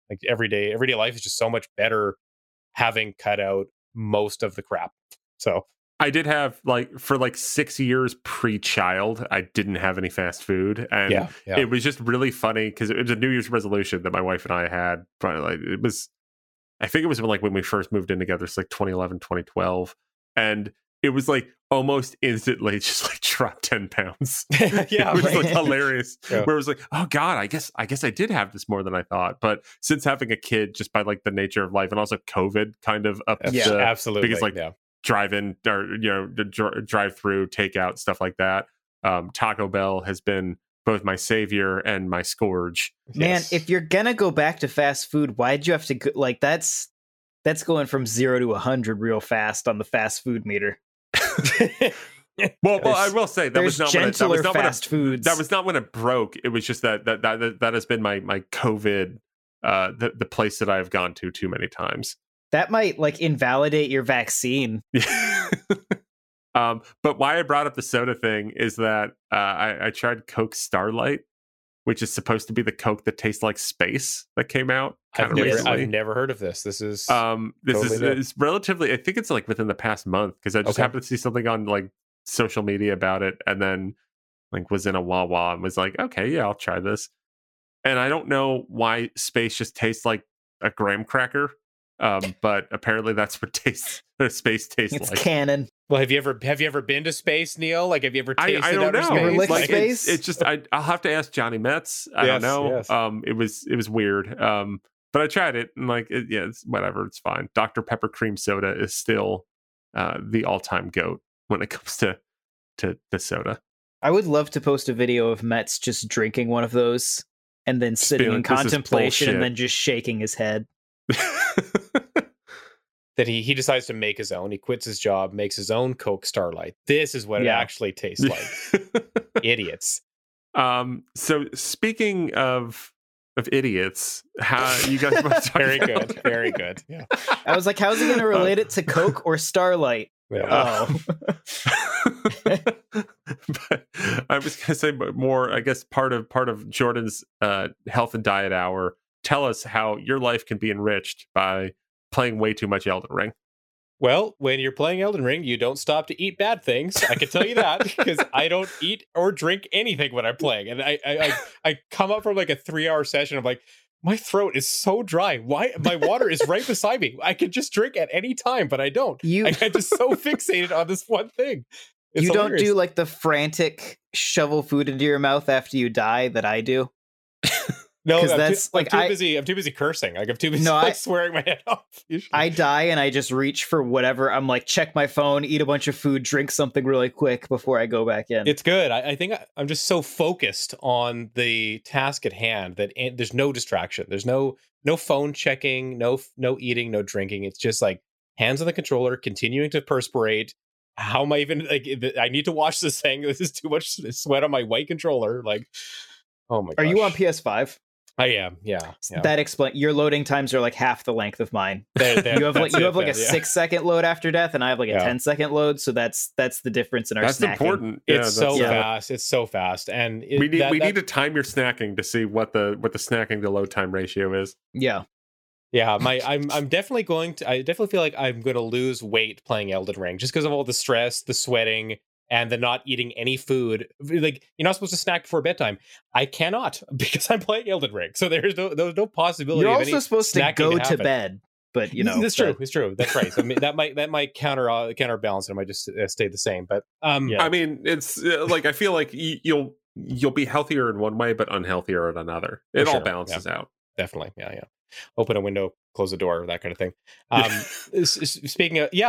Speaker 2: Like everyday life is just so much better having cut out most of the crap. So
Speaker 1: I did have for 6 years pre-child, I didn't have any fast food, and it was just really funny because it was a New Year's resolution that my wife and I had. Probably I think it was when we first moved in together. It's 2011, 2012, and it was almost instantly just drop 10 pounds.
Speaker 2: Yeah,
Speaker 1: it was hilarious. Yeah. Where it was oh God, I guess I did have this more than I thought. But since having a kid, just by the nature of life, and also COVID kind of up,
Speaker 2: absolutely,
Speaker 1: because drive-in or drive-through, takeout, stuff like that. Taco Bell has been both my savior and my scourge.
Speaker 3: Man, if you're gonna go back to fast food, why'd you have to go, that's going from 0 to 100 real fast on the fast food meter.
Speaker 1: well, I will say that was not
Speaker 3: fast foods.
Speaker 1: That was not when it broke. It was just that has been my COVID, the place that I have gone to too many times.
Speaker 3: That might invalidate your vaccine.
Speaker 1: But why I brought up the soda thing is that I tried Coke Starlight, which is supposed to be the Coke that tastes like space, that came out recently.
Speaker 2: I've never heard of this. This is
Speaker 1: it's relatively, I think it's within the past month, because I just happened to see something on social media about it, and then was in a Wawa and was okay, yeah, I'll try this. And I don't know why space just tastes like a graham cracker. But apparently that's what space tastes like.
Speaker 3: It's canon.
Speaker 2: Well, have you ever been to space, Neil? Have you ever tasted
Speaker 1: I don't
Speaker 2: outer
Speaker 1: know.
Speaker 2: space?
Speaker 1: It's just I'll have to ask Johnny Metz. I don't know. Yes. It was weird. But I tried it, and it's whatever. It's fine. Dr. Pepper cream soda is still the all-time GOAT when it comes to soda.
Speaker 3: I would love to post a video of Metz just drinking one of those and then sitting in contemplation and then just shaking his head.
Speaker 2: That he decides to make his own. He quits his job, makes his own Coke Starlight. This is what it actually tastes like. Idiots.
Speaker 1: So speaking of idiots, how you guys both
Speaker 2: very good, very good. Yeah.
Speaker 3: I was like, how's he going to relate it to Coke or Starlight?
Speaker 1: Yeah. But I was going to say more, I guess, part of Jordan's health and diet hour. Tell us how your life can be enriched by playing way too much Elden Ring.
Speaker 2: Well, when you're playing Elden Ring, you don't stop to eat bad things. I can tell you that, because I don't eat or drink anything when I'm playing. And I come up from a 3-hour session. I'm like, my throat is so dry. Why? My water is right beside me. I could just drink at any time, but I don't. I'm just so fixated on this one thing.
Speaker 3: You hilarious. Don't do the frantic shovel food into your mouth after you die that I do.
Speaker 2: No, I'm too busy cursing. I'm too busy swearing my head off. Usually.
Speaker 3: I die and I just reach for whatever. I'm check my phone, eat a bunch of food, drink something really quick before I go back in.
Speaker 2: It's good. I think I'm just so focused on the task at hand that there's no distraction. There's no phone checking, no eating, no drinking. It's just hands on the controller, continuing to perspirate. How am I even I need to watch this thing. This is too much sweat on my white controller. Oh my gosh.
Speaker 3: Are you on PS5?
Speaker 2: I am, yeah.
Speaker 3: That explains your loading times are half the length of mine. You have a 6-second load after death, and I have a 10-second load. So that's the difference in our snacking.
Speaker 1: That's important.
Speaker 2: It's so fast. It's so fast, and
Speaker 1: we need to time your snacking to see what the snacking to load time ratio is.
Speaker 3: Yeah.
Speaker 2: Yeah, I'm definitely going to. I definitely feel like I'm going to lose weight playing Elden Ring just because of all the stress, the sweating, and the not eating any food. You're not supposed to snack before bedtime. I cannot, because I'm playing Elden Ring. So there's no possibility.
Speaker 3: You're
Speaker 2: of
Speaker 3: also supposed to go to bed, but
Speaker 2: it's true. It's true. That's right. So that might counterbalance, and it might just stay the same. But
Speaker 1: I mean, it's I feel like you'll be healthier in one way, but unhealthier in another. It all balances out.
Speaker 2: Definitely. Yeah. Open a window, close a door, that kind of thing. Speaking of,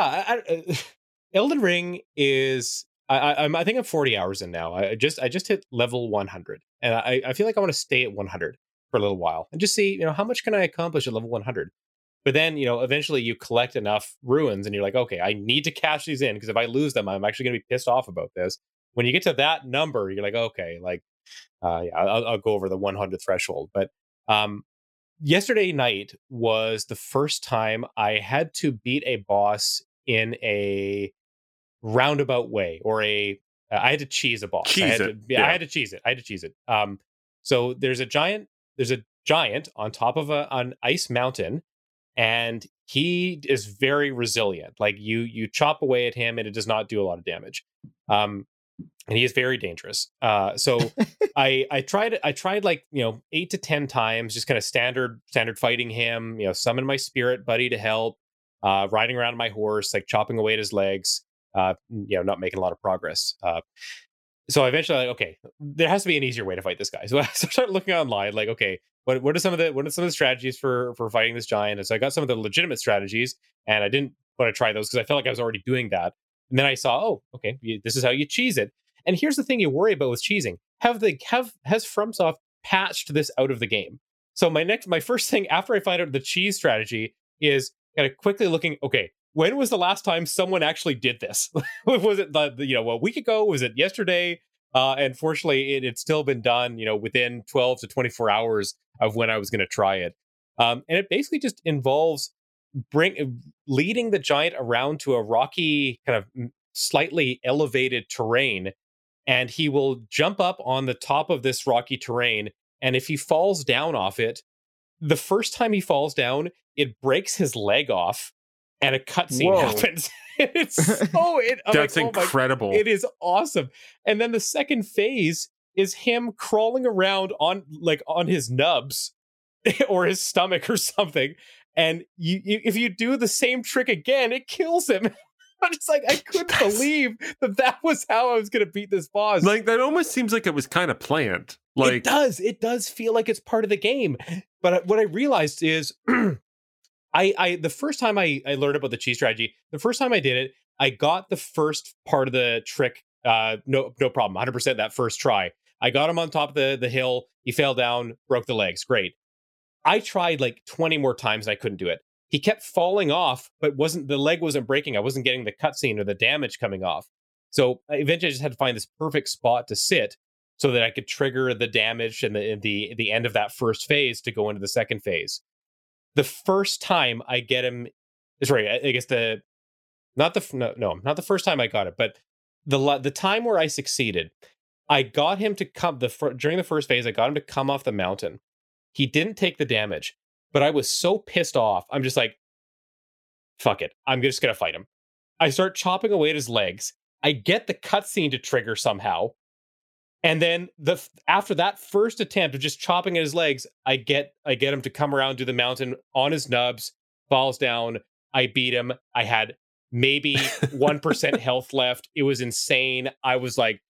Speaker 2: Elden Ring is. I think I'm 40 hours in now. I just hit level 100, and I feel like I want to stay at 100 for a little while and just see how much can I accomplish at level 100. But then eventually you collect enough ruins, and you're like, okay, I need to cash these in, because if I lose them, I'm actually going to be pissed off about this. When you get to that number, you're like, okay, I'll go over the 100 threshold. But yesterday night was the first time I had to beat a boss in a roundabout way, or I had to cheese a boss. I had to cheese it. So there's a giant giant on top of an ice mountain, and he is very resilient. Like you chop away at him, and it does not do a lot of damage. And he is very dangerous. So I tried like 8 to 10 times, just kind of standard fighting him. Summon my spirit buddy to help, riding around my horse, like chopping away at his legs. Not making a lot of progress. So eventually, like, okay, there has to be an easier way to fight this guy. So I started looking online, like, okay, what are some of the strategies for fighting this giant? And so I got some of the legitimate strategies, and I didn't want to try those because I felt like I was already doing that. And then I saw, oh, okay, this is how you cheese it. And here's the thing you worry about with cheesing: has FromSoft patched this out of the game? So my first thing after I find out the cheese strategy is kind of quickly looking, okay, when was the last time someone actually did this? Was it a week ago? Was it yesterday? And fortunately, it had still been done, within 12 to 24 hours of when I was going to try it. And it basically just involves leading the giant around to a rocky, kind of slightly elevated terrain, and he will jump up on the top of this rocky terrain. And if he falls down off it, the first time he falls down, it breaks his leg off, and a cutscene happens.
Speaker 1: That's incredible.
Speaker 2: It is awesome. And then the second phase is him crawling around on his nubs or his stomach or something. And if you do the same trick again, it kills him. I'm just like, I couldn't believe that was how I was going to beat this boss.
Speaker 1: Like, that almost seems like it was kind of planned. Like,
Speaker 2: it does feel like it's part of the game. But what I realized is, the first time I learned about the cheese strategy, the first time I did it, I got the first part of the trick, no problem, 100% that first try. I got him on top of the hill. He fell down, broke the legs. Great. I tried like 20 more times and I couldn't do it. He kept falling off, but the leg wasn't breaking. I wasn't getting the cutscene or the damage coming off. So eventually I just had to find this perfect spot to sit so that I could trigger the damage and the end of that first phase to go into the second phase. The first time I get him, sorry, I guess not the first time I got it, but the time where I succeeded, I got him to come during the first phase. I got him to come off the mountain. He didn't take the damage, but I was so pissed off. I'm just like, fuck it. I'm just gonna fight him. I start chopping away at his legs. I get the cutscene to trigger somehow. And then after that first attempt of just chopping at his legs, I get him to come around to the mountain on his nubs, falls down. I beat him. I had maybe 1% health left. It was insane. I'm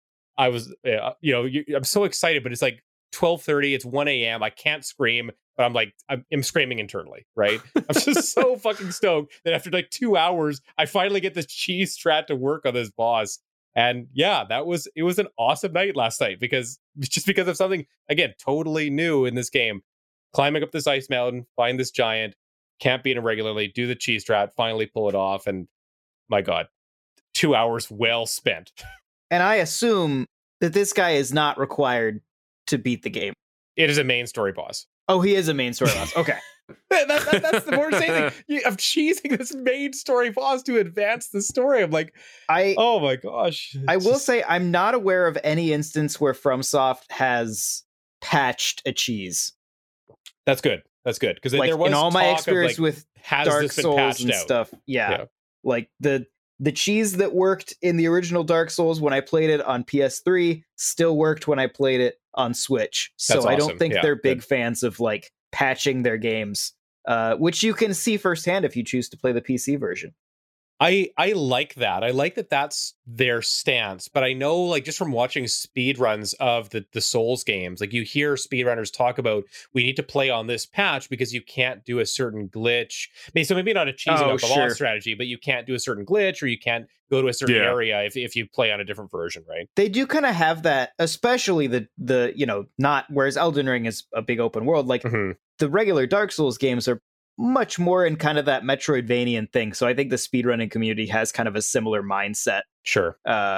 Speaker 2: so excited, but it's like 12:30. It's 1 a.m. I can't scream, but I'm screaming internally, right? I'm just so fucking stoked that after like 2 hours, I finally get this cheese strat to work on this boss. And yeah, it was an awesome night last night because of something, again, totally new in this game. Climbing up this ice mountain, find this giant, can't beat him regularly, do the cheese strat, finally pull it off. And my God, 2 hours well spent.
Speaker 3: And I assume that this guy is not required to beat the game.
Speaker 2: It is a main story boss.
Speaker 3: Oh, he is a main story boss. Okay.
Speaker 2: That's the more insane thing. I'm cheesing this main story boss to advance the story. I'm like, oh my gosh.
Speaker 3: I will say I'm not aware of any instance where FromSoft has patched a cheese.
Speaker 2: That's good. Because
Speaker 3: like,
Speaker 2: there was
Speaker 3: in all my experience with Dark Souls and
Speaker 2: out?
Speaker 3: Stuff. Yeah. Like the cheese that worked in the original Dark Souls when I played it on PS3 still worked when I played it on Switch. So
Speaker 2: That's awesome.
Speaker 3: I don't think they're big fans of like patching their games, which you can see firsthand if you choose to play the PC version.
Speaker 2: I like that. I like that that's their stance, but I know, like, just from watching speedruns of the Souls games, like, you hear speedrunners talk about, we need to play on this patch because you can't do a certain glitch. So maybe not a cheesing up the law strategy, but you can't do a certain glitch, or you can't go to a certain area if you play on a different version, right?
Speaker 3: They do kind of have that, especially the not, whereas Elden Ring is a big open world, like the regular Dark Souls games are much more in kind of that Metroidvanian thing. So I think the speedrunning community has kind of a similar mindset.
Speaker 2: Sure.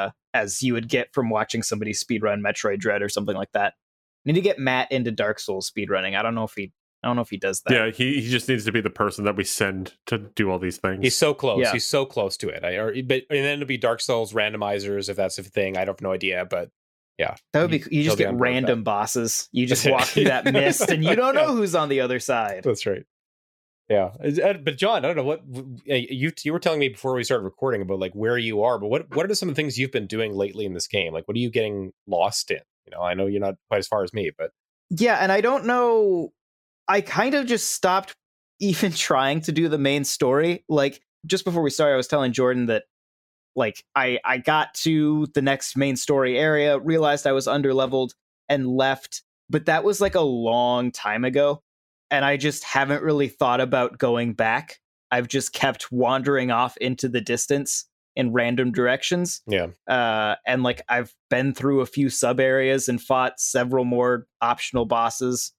Speaker 3: As you would get from watching somebody speedrun Metroid Dread or something like that. Need to get Matt into Dark Souls speedrunning. I don't know if he does that.
Speaker 1: Yeah, he just needs to be the person that we send to do all these things.
Speaker 2: He's so close. Yeah. He's so close to it. And then it'll be Dark Souls randomizers if that's a thing. I have no idea, but Yeah,
Speaker 3: That would be. You just get random bosses. You just walk through that mist, and you don't know who's on the other side.
Speaker 2: That's right. Yeah, but John, I don't know what you were telling me before we started recording about like where you are, but what are some of the things you've been doing lately in this game? Like, what are you getting lost in? You know, I know you're not quite as far as me, but
Speaker 3: yeah, and I don't know. I kind of just stopped even trying to do the main story. Like just before we started, I was telling Jordan that like I got to the next main story area, realized I was underleveled, and left. But that was like a long time ago. And I just haven't really thought about going back. I've just kept wandering off into the distance in random directions.
Speaker 2: Yeah.
Speaker 3: And like I've been through a few sub areas and fought several more optional bosses.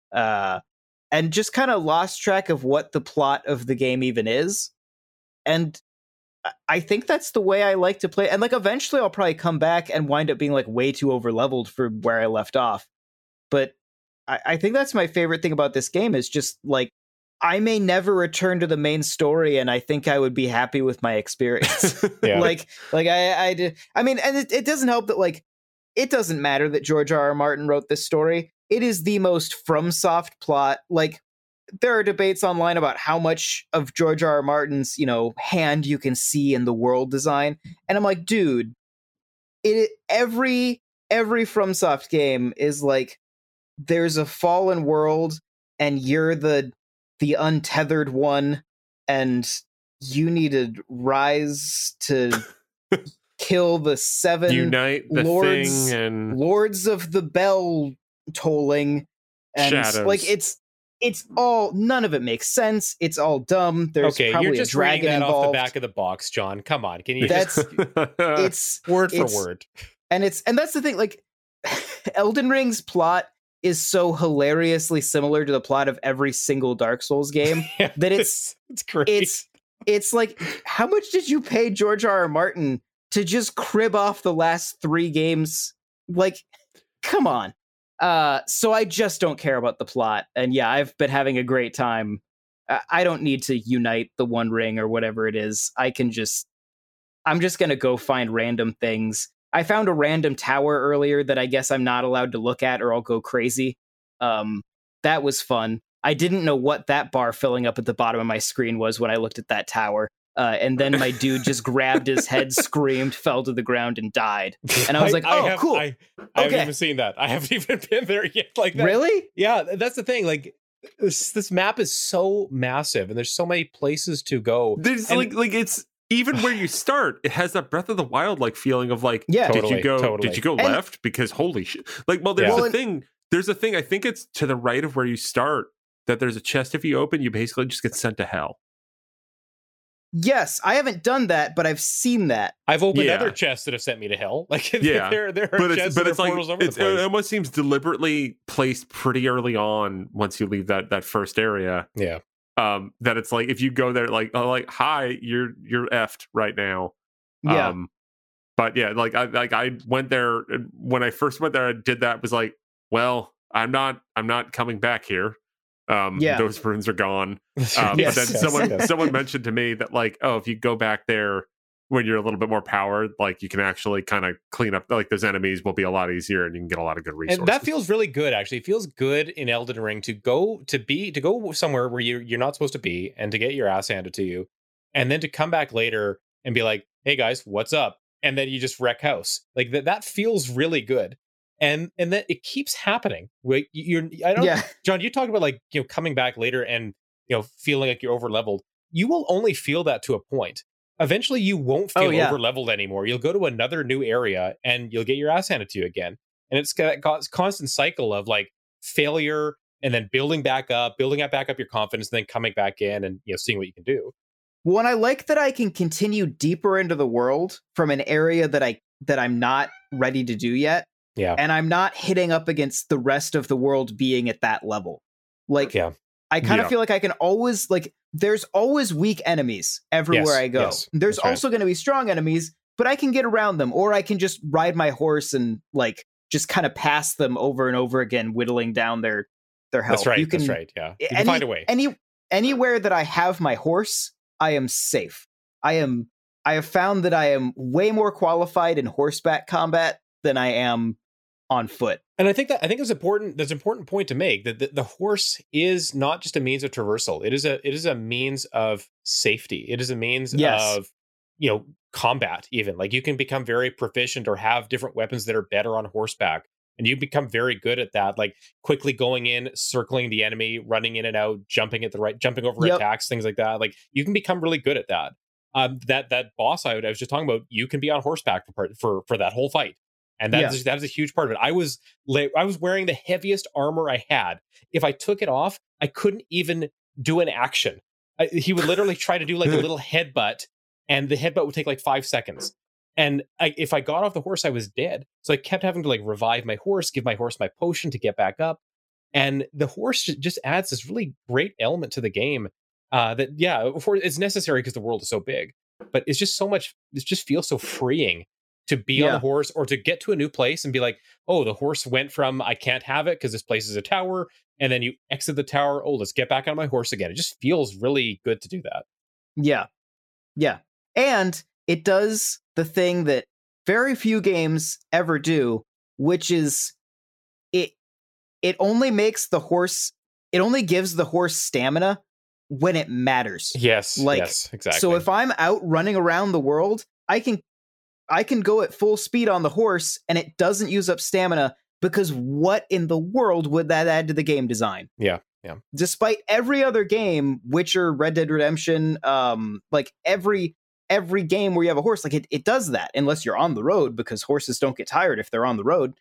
Speaker 3: And just kind of lost track of what the plot of the game even is. And I think that's the way I like to play. And like eventually I'll probably come back and wind up being like way too overleveled for where I left off. But I think that's my favorite thing about this game is just like I may never return to the main story, and I think I would be happy with my experience.
Speaker 2: Yeah.
Speaker 3: like I mean, and it doesn't help that like it doesn't matter that George R.R. Martin wrote this story. It is the most FromSoft plot. Like there are debates online about how much of George R.R. Martin's hand you can see in the world design, and I'm like, dude, every FromSoft game is like. There's a fallen world and you're the untethered one and you need to rise to kill the seven
Speaker 1: unite the
Speaker 3: lords,
Speaker 1: thing and
Speaker 3: lords of the bell tolling, and
Speaker 1: shadows.
Speaker 3: Like it's all, none of it makes sense. It's all dumb. There's
Speaker 2: okay,
Speaker 3: probably
Speaker 2: you're just
Speaker 3: a dragon
Speaker 2: reading that
Speaker 3: involved.
Speaker 2: off the back of the box, John. Come on, can you?
Speaker 3: It's
Speaker 2: word for word,
Speaker 3: and that's the thing. Like Elden Ring's plot is so hilariously similar to the plot of every single Dark Souls game that it's
Speaker 2: great.
Speaker 3: It's like, how much did you pay George R.R. Martin to just crib off the last 3 games? Like, come on. So I just don't care about the plot. And yeah, I've been having a great time. I don't need to unite the One Ring or whatever it is. I'm just going to go find random things. I found a random tower earlier that I guess I'm not allowed to look at or I'll go crazy. That was fun. I didn't know what that bar filling up at the bottom of my screen was when I looked at that tower. And then my dude just grabbed his head, screamed, fell to the ground, and died. And I was like, oh, cool.
Speaker 2: I haven't even seen that. I haven't even been there yet. Like that.
Speaker 3: Really?
Speaker 2: Yeah, that's the thing. Like this map is so massive and there's so many places to go.
Speaker 1: There's like it's even where you start, it has that Breath of the Wild like feeling of like,
Speaker 3: yeah,
Speaker 1: did you go left? Because holy shit. Like, well, there's a thing. There's a thing, I think it's to the right of where you start, that there's a chest if you open, you basically just get sent to hell.
Speaker 3: Yes, I haven't done that, but I've seen that.
Speaker 2: I've opened other chests that have sent me to hell. Like, there are chests that are portals over the place.
Speaker 1: It almost seems deliberately placed pretty early on once you leave that first area.
Speaker 2: Yeah.
Speaker 1: That it's like if you go there like hi, you're effed right now.
Speaker 3: Yeah.
Speaker 1: But yeah, I went there when I first went there. I did that, was like, well, I'm not coming back here. Those runes are gone. But then someone mentioned to me that like, oh, if you go back there when you're a little bit more powered, like you can actually kind of clean up, like those enemies will be a lot easier and you can get a lot of good resources.
Speaker 2: And that feels really good, actually. It feels good in Elden Ring to go somewhere where you're not supposed to be and to get your ass handed to you, and then to come back later and be like, hey guys, what's up? And then you just wreck house. Like that feels really good. And then it keeps happening. John, you talked about like, coming back later and feeling like you're over leveled. You will only feel that to a point. Eventually you won't feel over leveled anymore. You'll go to another new area and you'll get your ass handed to you again. And it's got a constant cycle of like failure and then building back up your confidence, and then coming back in and seeing what you can do.
Speaker 3: Well, and I like that I can continue deeper into the world from an area that I'm not ready to do yet.
Speaker 2: Yeah.
Speaker 3: And I'm not hitting up against the rest of the world being at that level. Like, I kind of feel like I can always, like, there's always weak enemies everywhere I go. Yes, there's also going to be strong enemies, but I can get around them, or I can just ride my horse and, like, just kind of pass them over and over again, whittling down their health.
Speaker 2: That's right. Yeah. You can find a way.
Speaker 3: Anywhere that I have my horse, I am safe. I have found that I am way more qualified in horseback combat than I am on foot.
Speaker 2: And I think that's important. That's an important point to make, that the horse is not just a means of traversal. It is a means of safety. It is a means of, combat. Even like you can become very proficient or have different weapons that are better on horseback, and you become very good at that. Like quickly going in, circling the enemy, running in and out, jumping over attacks, things like that. Like you can become really good at that. That boss fight I was just talking about, you can be on horseback for that whole fight. And that was a huge part of it. I was wearing the heaviest armor I had. If I took it off, I couldn't even do an action. He would literally try to do like a little headbutt, and the headbutt would take like 5 seconds. And if I got off the horse, I was dead. So I kept having to like revive my horse, give my horse my potion to get back up. And the horse just adds this really great element to the game. It's necessary because the world is so big. But it's just so much. It just feels so freeing to be on the horse, or to get to a new place and be like, oh, the horse went from I can't have it because this place is a tower, and then you exit the tower. Oh, let's get back on my horse again. It just feels really good to do that.
Speaker 3: Yeah. And it does the thing that very few games ever do, which is it only makes the horse, it only gives the horse stamina when it matters.
Speaker 2: Yes, exactly.
Speaker 3: So if I'm out running around the world, I can go at full speed on the horse and it doesn't use up stamina, because what in the world would that add to the game design?
Speaker 2: Yeah.
Speaker 3: Despite every other game, Witcher, Red Dead Redemption, like every game where you have a horse, like it does that, unless you're on the road, because horses don't get tired if they're on the road.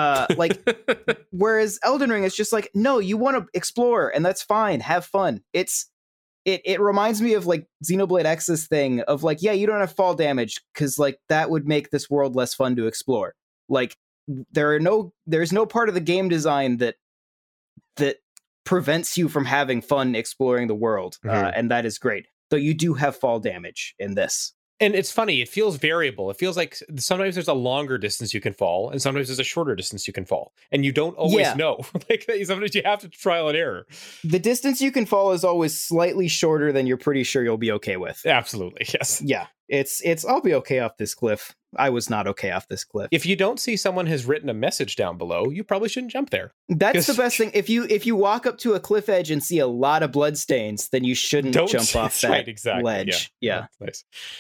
Speaker 3: Whereas Elden Ring is just like, no, you want to explore, and that's fine. Have fun. It reminds me of like Xenoblade X's thing of like, yeah, you don't have fall damage because like that would make this world less fun to explore. Like there's no part of the game design that prevents you from having fun exploring the world, and that is great. Though you do have fall damage in this.
Speaker 2: And it's funny, it feels variable. It feels like sometimes there's a longer distance you can fall, and sometimes there's a shorter distance you can fall. And you don't always know. Like sometimes you have to trial and error.
Speaker 3: The distance you can fall is always slightly shorter than you're pretty sure you'll be okay with.
Speaker 2: Absolutely, yes.
Speaker 3: Yeah. It's I'll be okay off this cliff. I was not okay off this cliff.
Speaker 2: If you don't see someone has written a message down below, you probably shouldn't jump there.
Speaker 3: That's the best thing. If you walk up to a cliff edge and see a lot of bloodstains, then you shouldn't jump off that ledge. Yeah.
Speaker 2: Nice.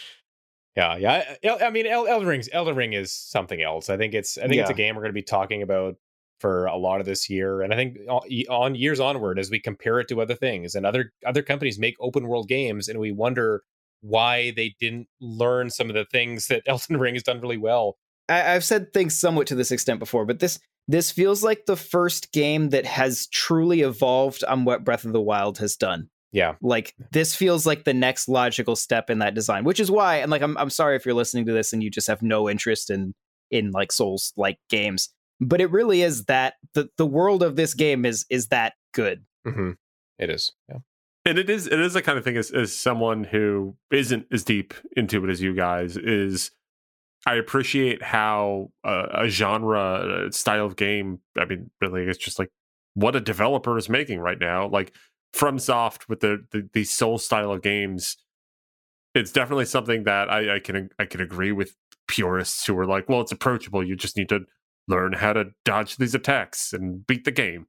Speaker 2: Yeah. I mean, Elden Ring is something else. I think it's a game we're going to be talking about for a lot of this year, and I think on years onward, as we compare it to other things, and other companies make open world games, and we wonder why they didn't learn some of the things that Elden Ring has done really well.
Speaker 3: I've said things somewhat to this extent before, but this feels like the first game that has truly evolved on what Breath of the Wild has done.
Speaker 2: Yeah.
Speaker 3: Like this feels like the next logical step in that design, which is why, and like I'm sorry if you're listening to this and you just have no interest in like Souls like games, but it really is that the world of this game is that good.
Speaker 2: Mm-hmm. It is. Yeah.
Speaker 1: And it is the kind of thing, as someone who isn't as deep into it as you guys is, I appreciate how a genre style of game, I mean, really, it's just like what a developer is making right now. Like FromSoft with the Soul style of games, it's definitely something that I can agree with purists who are like, well, it's approachable. You just need to learn how to dodge these attacks and beat the game.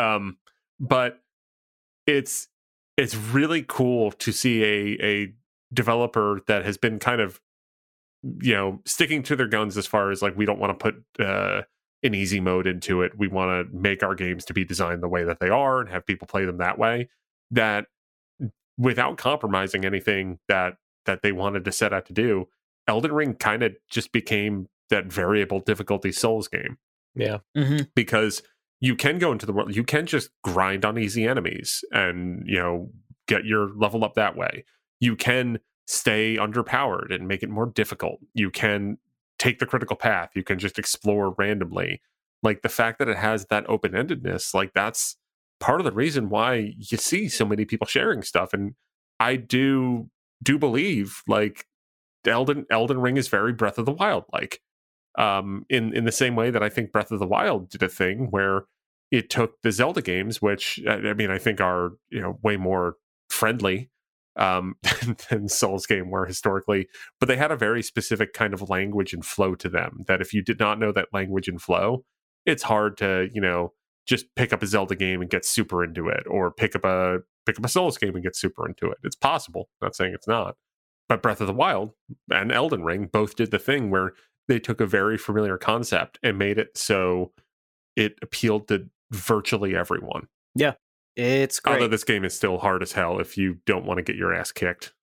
Speaker 1: But it's really cool to see a developer that has been kind of, sticking to their guns as far as like, we don't want to put an easy mode into it. We want to make our games to be designed the way that they are and have people play them that way, that without compromising anything that they wanted to set out to do, Elden Ring kind of just became that variable difficulty Souls game.
Speaker 2: Yeah.
Speaker 3: Mm-hmm.
Speaker 1: Because you can go into the world, you can just grind on easy enemies and, get your level up that way. You can stay underpowered and make it more difficult. You can take the critical path. You can just explore randomly. Like the fact that it has that open-endedness, like that's part of the reason why you see so many people sharing stuff. And I do believe like Elden Ring is very Breath of the Wild like. In the same way that I think Breath of the Wild did a thing where it took the Zelda games, which I mean I think are way more friendly than Souls game were historically, but they had a very specific kind of language and flow to them that if you did not know that language and flow, it's hard to, just pick up a Zelda game and get super into it, or pick up a Souls game and get super into it. It's possible. Not saying it's not. But Breath of the Wild and Elden Ring both did the thing where they took a very familiar concept and made it so it appealed to virtually everyone.
Speaker 3: Yeah, it's great.
Speaker 1: Although this game is still hard as hell if you don't want to get your ass kicked.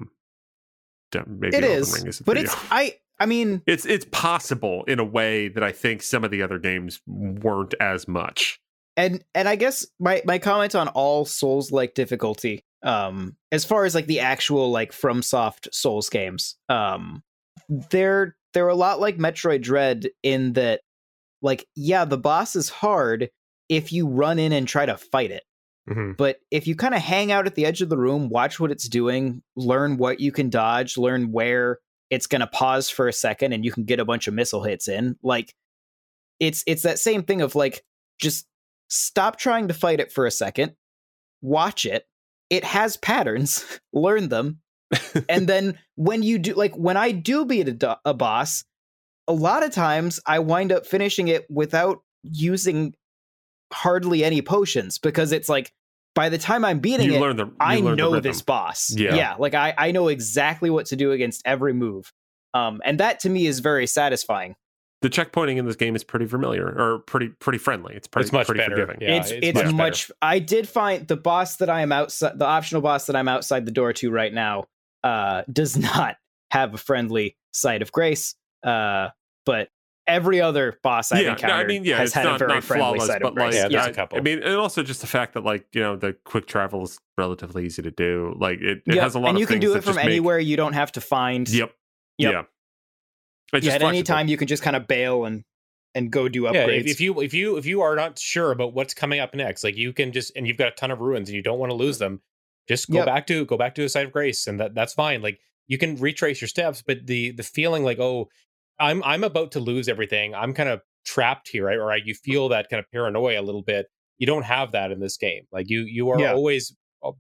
Speaker 1: Maybe
Speaker 3: it
Speaker 1: Elden
Speaker 3: is,
Speaker 1: Ring isn't
Speaker 3: but
Speaker 1: for
Speaker 3: it's
Speaker 1: you.
Speaker 3: I mean,
Speaker 1: it's possible in a way that I think some of the other games weren't as much.
Speaker 3: And I guess my comment on all Souls-like difficulty, as far as like the actual like FromSoft Souls games, they're a lot like Metroid Dread in that, like, yeah, the boss is hard if you run in and try to fight it.
Speaker 2: Mm-hmm.
Speaker 3: But if you kind of hang out at the edge of the room, watch what it's doing, learn what you can dodge, learn where it's going to pause for a second and you can get a bunch of missile hits in, like, it's that same thing of like, just stop trying to fight it for a second, watch it. It has patterns, learn them. And then when you do, like when I do beat a boss, a lot of times I wind up finishing it without using hardly any potions, because it's like, by the time I'm beating I know this boss. Yeah. Like I know exactly what to do against every move. And that to me is very satisfying.
Speaker 1: The checkpointing in this game is pretty familiar, or pretty friendly. It's much
Speaker 2: pretty
Speaker 1: better. Forgiving.
Speaker 2: Yeah,
Speaker 3: it's much. I did find the boss that I am outside, the optional boss that I'm outside the door to right now, does not have a friendly site of grace. But every other boss I've encountered has had a very friendly site of grace.
Speaker 2: There's a couple.
Speaker 1: I mean, and also just the fact that, like, the quick travel is relatively easy to do. Like it has a lot of things.
Speaker 3: And you can do it from anywhere. You don't have to find.
Speaker 1: Yep. Yeah.
Speaker 3: At any time you can just kind of bail and go do upgrades.
Speaker 2: If you are not sure about what's coming up next, like you can just, and you've got a ton of ruins and you don't want to lose them, just go back to a site of grace, and that's fine. Like you can retrace your steps, but the feeling like, oh, I'm about to lose everything, I'm kind of trapped here, right? Or you feel that kind of paranoia a little bit. You don't have that in this game. Like you are always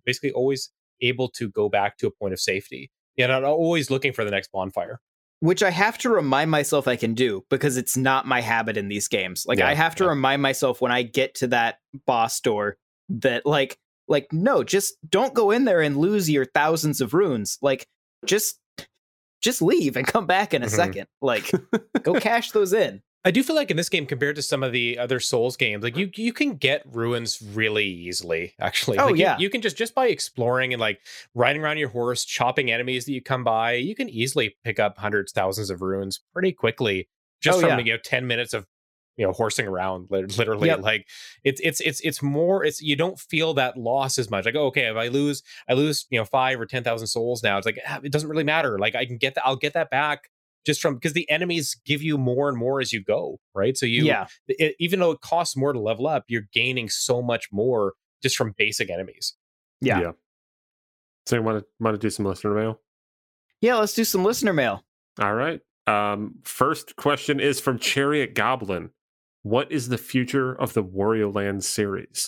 Speaker 2: able to go back to a point of safety. You're not always looking for the next bonfire.
Speaker 3: Which I have to remind myself I can do, because it's not my habit in these games. Like I have to remind myself when I get to that boss door that like no, just don't go in there and lose your thousands of runes. Like just leave and come back in a second. Like go cash those in.
Speaker 2: I do feel like in this game, compared to some of the other Souls games, like you can get ruins really easily, actually.
Speaker 3: Oh,
Speaker 2: like you can just by exploring and like riding around your horse, chopping enemies that you come by, you can easily pick up hundreds, thousands of ruins pretty quickly, just from 10 minutes of horsing around, literally.
Speaker 3: Yep.
Speaker 2: Like it's more, you don't feel that loss as much. Like, oh, okay, if I lose 5 or 10,000 souls now, it's like it doesn't really matter. Like I'll get that back. Just from, because the enemies give you more and more as you go, right? So even though it costs more to level up, you're gaining so much more just from basic enemies.
Speaker 3: Yeah.
Speaker 1: So you want to do some listener mail?
Speaker 3: Yeah, let's do some listener mail.
Speaker 1: All right. First question is from Chariot Goblin. What is the future of the Wario Land series?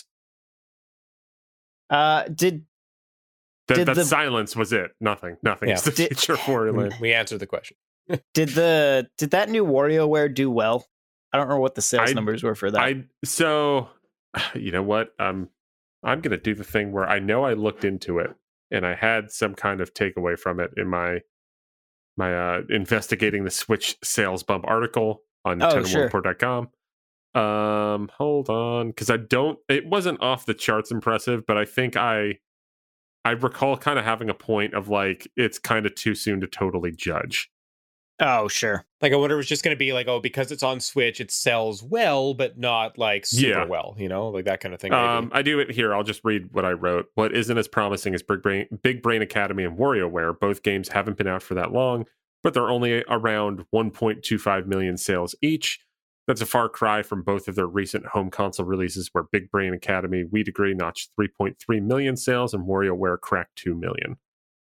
Speaker 3: That
Speaker 1: silence was it. Nothing. Is the future of Wario Land.
Speaker 2: We answered the question.
Speaker 3: Did that new WarioWare do well? I don't remember what the sales numbers were for that.
Speaker 1: So you know what? I'm gonna do the thing where I know I looked into it and I had some kind of takeaway from it in my investigating the Switch sales bump article on NintendoWorldReport.com. Hold on, because it wasn't off the charts impressive, but I think I recall kind of having a point of like, it's kind of too soon to totally judge.
Speaker 3: Oh, sure.
Speaker 2: Like, I wonder if it's just going to be like, oh, because it's on Switch, it sells well, but not like super well, like that kind of thing.
Speaker 1: I do it here. I'll just read what I wrote. What isn't as promising as Big Brain Academy and WarioWare. Both games haven't been out for that long, but they're only around 1.25 million sales each. That's a far cry from both of their recent home console releases, where Big Brain Academy, we degree, notched 3.3 million sales, and WarioWare cracked 2 million.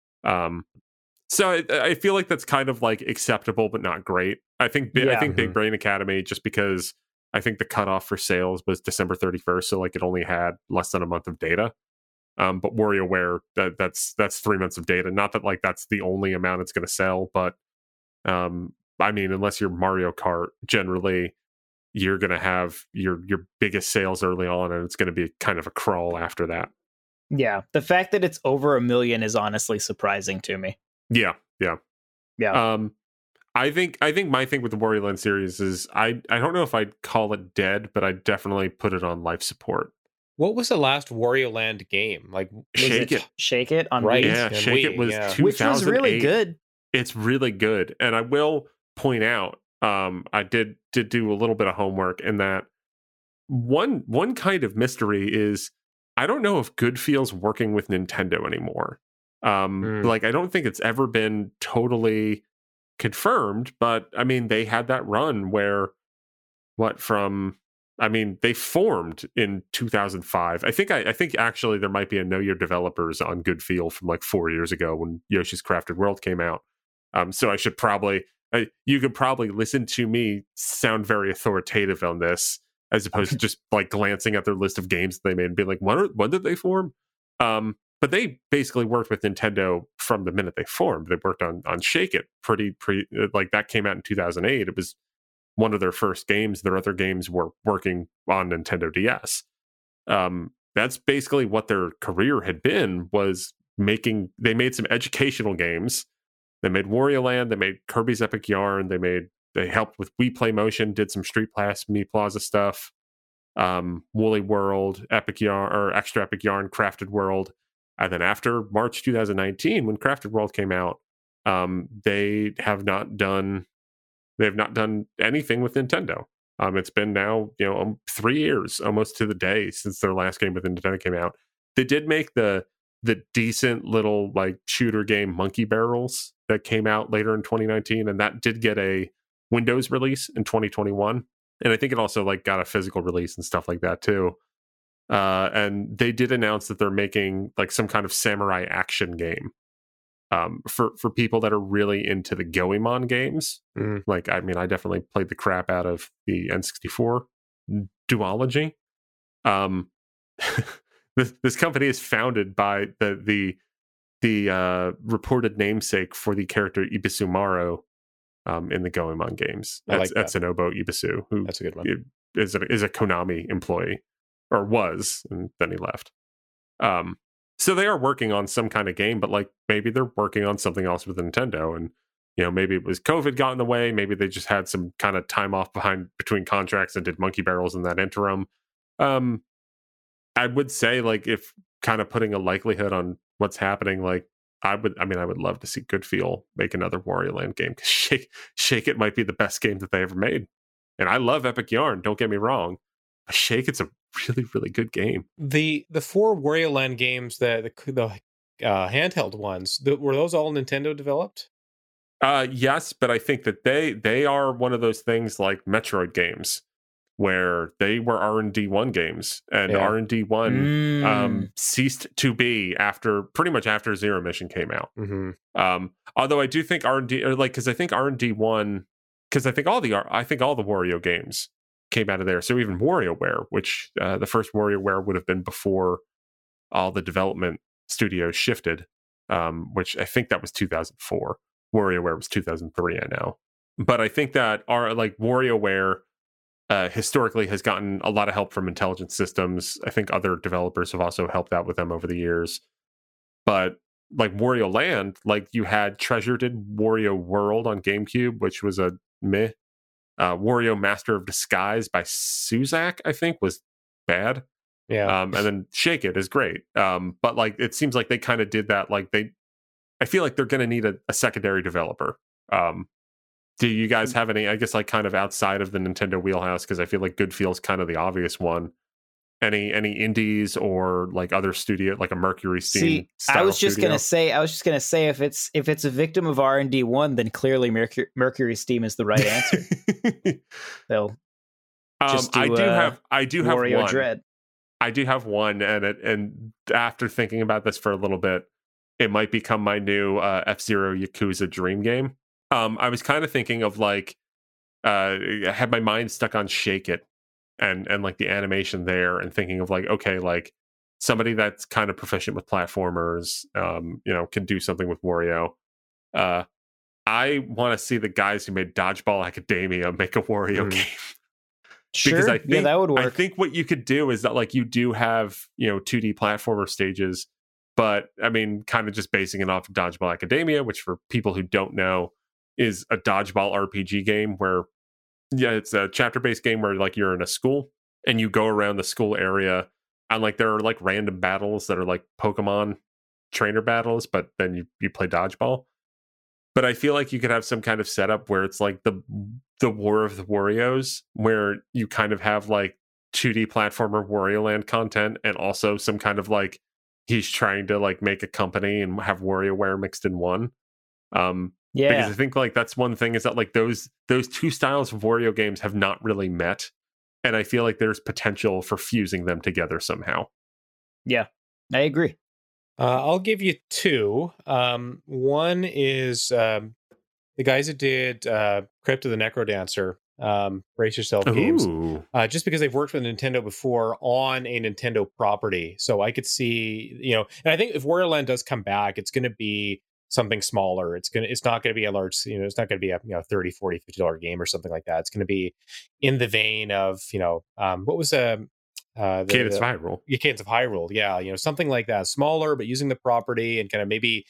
Speaker 1: So I feel like that's kind of like acceptable, but not great. I think Big Brain Academy, just because I think the cutoff for sales was December 31st, so like it only had less than a month of data. But WarioWare, that's 3 months of data. Not that like that's the only amount it's going to sell, but I mean, unless you're Mario Kart, generally you're going to have your biggest sales early on, and it's going to be kind of a crawl after that.
Speaker 3: Yeah, the fact that it's over 1 million is honestly surprising to me.
Speaker 1: Yeah.
Speaker 3: Yeah.
Speaker 1: I think my thing with the Wario Land series is I don't know if I'd call it dead, but I'd definitely put it on life support.
Speaker 2: What was the last Wario Land game? Like
Speaker 1: Shake It.
Speaker 3: Shake It on
Speaker 2: Right.
Speaker 3: Wii?
Speaker 1: Yeah,
Speaker 2: and
Speaker 1: Shake It
Speaker 2: Wii,
Speaker 1: was
Speaker 2: yeah.
Speaker 1: 2008.
Speaker 3: Which was really good.
Speaker 1: It's really good, and I will point out, I did do a little bit of homework in that one kind of mystery is I don't know if Good feels working with Nintendo anymore. Like I don't think it's ever been totally confirmed, but I mean they had that run where they formed in 2005. I think actually there might be a Know Your Developers on Good Feel from like 4 years ago when Yoshi's Crafted World came out. So I should probably you could probably listen to me sound very authoritative on this as opposed to just like glancing at their list of games they made and being like, when did they form? But they basically worked with Nintendo from the minute they formed. They worked on Shake It pretty like that came out in 2008. It was one of their first games. Their other games were working on Nintendo DS. That's basically what their career had been, was they made some educational games. They made Wario Land, they made Kirby's Epic Yarn, they helped with Wii Play Motion, did some Street Me Plaza stuff, Woolly World, Epic Yarn, or Extra Epic Yarn, Crafted World. And then after March 2019, when Crafted World came out, they have not done anything with Nintendo. It's been now 3 years almost to the day since their last game with Nintendo came out. They did make the decent little like shooter game Monkey Barrels that came out later in 2019, and that did get a Windows release in 2021, and I think it also like got a physical release and stuff like that too. And they did announce that they're making like some kind of samurai action game for people that are really into the Goemon games. Like, I mean, I definitely played the crap out of the N64 duology. This company is founded by the reported namesake for the character Ibisumaru in the Goemon games. That's Etsunobu Ibisu, who
Speaker 2: that's a good one.
Speaker 1: Is a Konami employee, or was, and then he left. So they are working on some kind of game, but like maybe they're working on something else with Nintendo, and maybe it was COVID got in the way. Maybe they just had some kind of time off between contracts and did Monkey Barrels in that interim. I would say, like, if kind of putting a likelihood on what's happening, like I would love to see Good Feel make another Wario Land game, because Shake It might be the best game that they ever made. And I love Epic Yarn, don't get me wrong. Shake It's a really, really good game.
Speaker 2: The 4 Wario Land games, the handheld ones, were those all Nintendo developed?
Speaker 1: Yes, but I think that they are one of those things like Metroid games, where they were R&D1 games, and R&D1 ceased to be pretty much after Zero Mission came out. Although I do think R&D, or like, because I think R&D1, because I think all the Wario games came out of there. So even WarioWare, which the first WarioWare would have been before all the development studios shifted, which I think that was 2004. WarioWare was 2003, I know. But I think that WarioWare historically has gotten a lot of help from Intelligent Systems. I think other developers have also helped out with them over the years. But like Wario Land, like you had Treasure did Wario World on GameCube, which was a meh. Wario Master of Disguise by Suzak, I think, was bad.
Speaker 2: Yeah.
Speaker 1: And then Shake It is great. But like it seems like they kind of did that. Like I feel like they're going to need a secondary developer. Do you guys have any, I guess, like kind of outside of the Nintendo wheelhouse? Because I feel like Good Feel's kind of the obvious one. Any indies or like other studio, like a Mercury Steam style
Speaker 3: I was just
Speaker 1: studio?
Speaker 3: gonna say if it's a victim of R&D1, then clearly Mercury Steam is the right answer. They'll just
Speaker 1: I do have
Speaker 3: Wario
Speaker 1: one.
Speaker 3: Dread.
Speaker 1: I do have one, and after thinking about this for a little bit, it might become my new F-Zero Yakuza dream game. I was kind of thinking of like, I had my mind stuck on Shake It and like the animation there, and thinking of like, okay, like somebody that's kind of proficient with platformers, can do something with Wario. I want to see the guys who made Dodgeball Academia make a Wario game.
Speaker 3: Sure.
Speaker 1: Because I think
Speaker 3: that would work.
Speaker 1: I think what you could do is that like you do have 2D platformer stages, but I mean, kind of just basing it off of Dodgeball Academia, which for people who don't know is a dodgeball RPG game where it's a chapter based game where like you're in a school and you go around the school area and like there are like random battles that are like Pokemon trainer battles, but then you play dodgeball. But I feel like you could have some kind of setup where it's like the War of the Warriors, where you kind of have like 2D platformer Wario Land content and also some kind of like he's trying to like make a company and have WarioWare mixed in one. Because I think like that's one thing is that like those two styles of Wario games have not really met, and I feel like there's potential for fusing them together somehow.
Speaker 3: Yeah, I agree.
Speaker 2: I'll give you two. One is the guys that did Crypt of the Necrodancer, Brace Yourself games. Just because they've worked with Nintendo before on a Nintendo property. So I could see, and I think if Wario Land does come back, it's going to be something smaller. It's not going to be a large, it's not going to be a $30, $40, $50 game or something like that. It's going to be in the vein of, what was
Speaker 1: Cadence of Hyrule.
Speaker 2: Yeah, Cadence of Hyrule. Yeah, something like that. Smaller, but using the property and kind of maybe,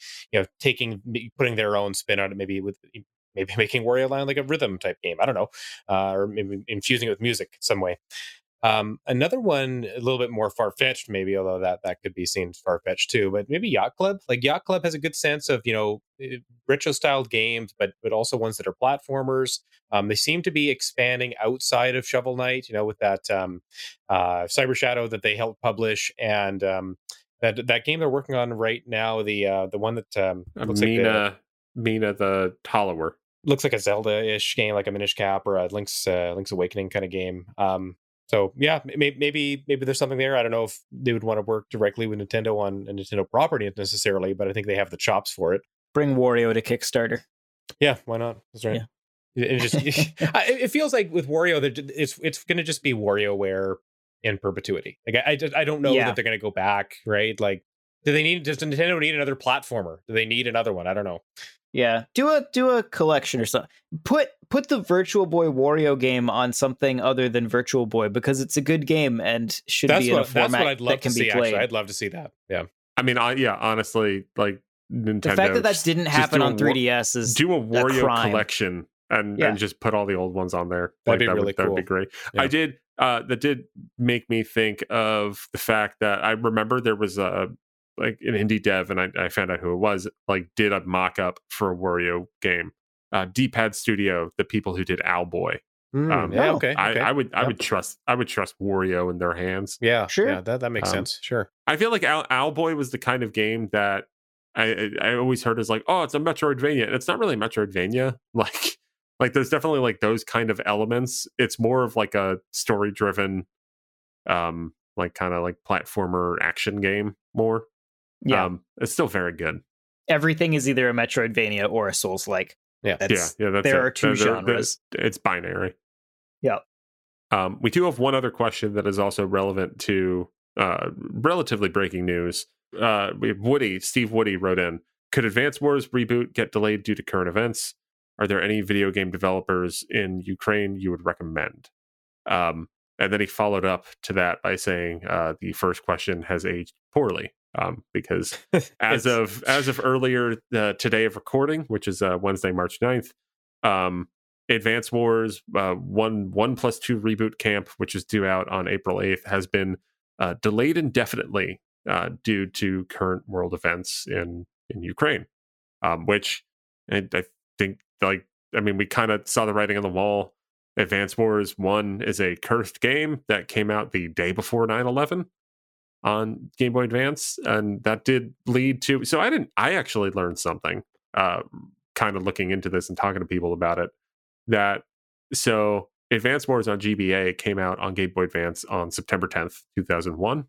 Speaker 2: putting their own spin on it, maybe making Wario Land like a rhythm type game. I don't know. Or maybe infusing it with music some way. Another one, a little bit more far-fetched, maybe, although that could be seen far-fetched too, but maybe Yacht Club. Like Yacht Club has a good sense of, retro-styled games, but also ones that are platformers. They seem to be expanding outside of Shovel Knight, with that Cyber Shadow that they helped publish, and that game they're working on right now, the one that looks
Speaker 1: Mina the Hollower.
Speaker 2: Looks like a Zelda-ish game, like a Minish Cap or a Link's Awakening kind of game. So yeah, maybe there's something there. I don't know if they would want to work directly with Nintendo on a Nintendo property necessarily, but I think they have the chops for it.
Speaker 3: Bring Wario to Kickstarter.
Speaker 2: Yeah, why not? That's right. Yeah. It feels like with Wario that it's going to just be WarioWare in perpetuity. Like I don't know that they're going to go back, right? Like, does Nintendo need another platformer? Do they need another one? I don't know.
Speaker 3: Yeah, do a collection or something. Put the Virtual Boy Wario game on something other than Virtual Boy because it's a good game and should be in a format that can be played.
Speaker 2: Actually. I'd love to see that. Yeah,
Speaker 1: I mean, honestly, like Nintendo.
Speaker 3: The fact that didn't happen on 3DS is
Speaker 1: do a Wario collection and just put all the old ones on there.
Speaker 2: That'd be really cool.
Speaker 1: That would be great.
Speaker 2: Yeah.
Speaker 1: That did make me think of the fact that I remember there was like an indie dev, and I found out who it was, like did a mock-up for a Wario game. D-Pad Studio, the people who did Owlboy.
Speaker 2: Okay.
Speaker 1: I would trust Wario in their hands.
Speaker 2: Yeah,
Speaker 3: sure.
Speaker 2: Yeah, that makes sense. Sure.
Speaker 1: I feel like Owlboy was the kind of game that I always heard as like, oh, it's a Metroidvania. And it's not really Metroidvania. Like there's definitely like those kind of elements. It's more of like a story-driven, like kind of like platformer action game more.
Speaker 3: Yeah,
Speaker 1: it's still very good.
Speaker 3: Everything is either a Metroidvania or a Souls-like.
Speaker 1: Yeah.
Speaker 3: There are two genres.
Speaker 1: It's binary.
Speaker 3: Yeah.
Speaker 1: We do have one other question that is also relevant to relatively breaking news. We have Steve Woody wrote in, could Advance Wars reboot get delayed due to current events? Are there any video game developers in Ukraine you would recommend? And then he followed up to that by saying the first question has aged poorly. Because as of earlier today of recording, which is Wednesday, March 9th, Advance Wars 1+2 Reboot Camp, which is due out on April 8th, has been delayed indefinitely due to current world events in Ukraine, which I think, we kind of saw the writing on the wall. Advance Wars 1 is a cursed game that came out the day before 9/11 on Game Boy Advance, and that did lead to. So I actually learned something, kind of looking into this and talking to people about it. So Advance Wars on GBA came out on Game Boy Advance on September 10th, 2001.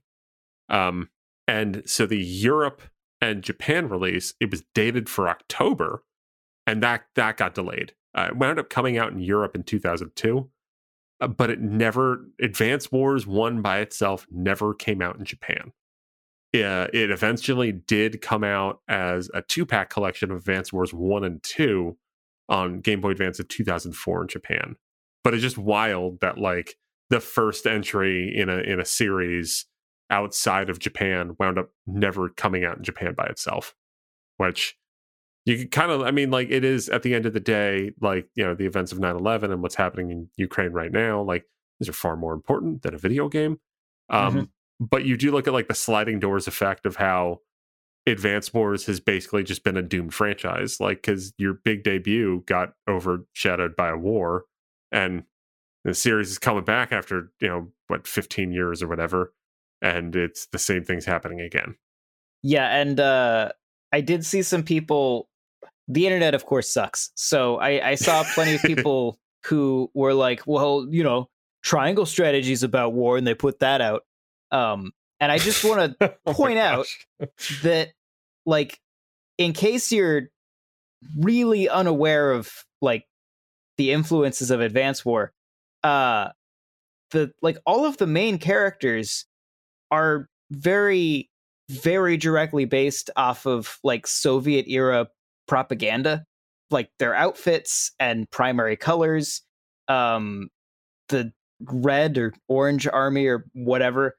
Speaker 1: And so the Europe and Japan release, it was dated for October, and that got delayed. It wound up coming out in Europe in 2002. But Advance Wars 1 by itself never came out in Japan. It eventually did come out as a 2-pack collection of Advance Wars 1 and 2 on Game Boy Advance in 2004 in Japan. But it's just wild that like the first entry in a series outside of Japan wound up never coming out in Japan by itself, which you can kind of, I mean, like, it is at the end of the day, like, you know, the events of 9/11 and what's happening in Ukraine right now, like, these are far more important than a video game. But you do look at like the sliding doors effect of how Advance Wars has basically just been a doomed franchise, like, because your big debut got overshadowed by a war, and the series is coming back after, you know, what, 15 years or whatever, and it's the same thing's happening again.
Speaker 3: Yeah, and I did see some people. The internet, of course, sucks. So I saw plenty of people who were like, well, you know, Triangle Strategy is about war, and they put that out. And I just want to point out that, like, in case you're really unaware of like the influences of Advance War, the like all of the main characters are very, very directly based off of like Soviet era propaganda, like their outfits and primary colors, the red or orange army or whatever,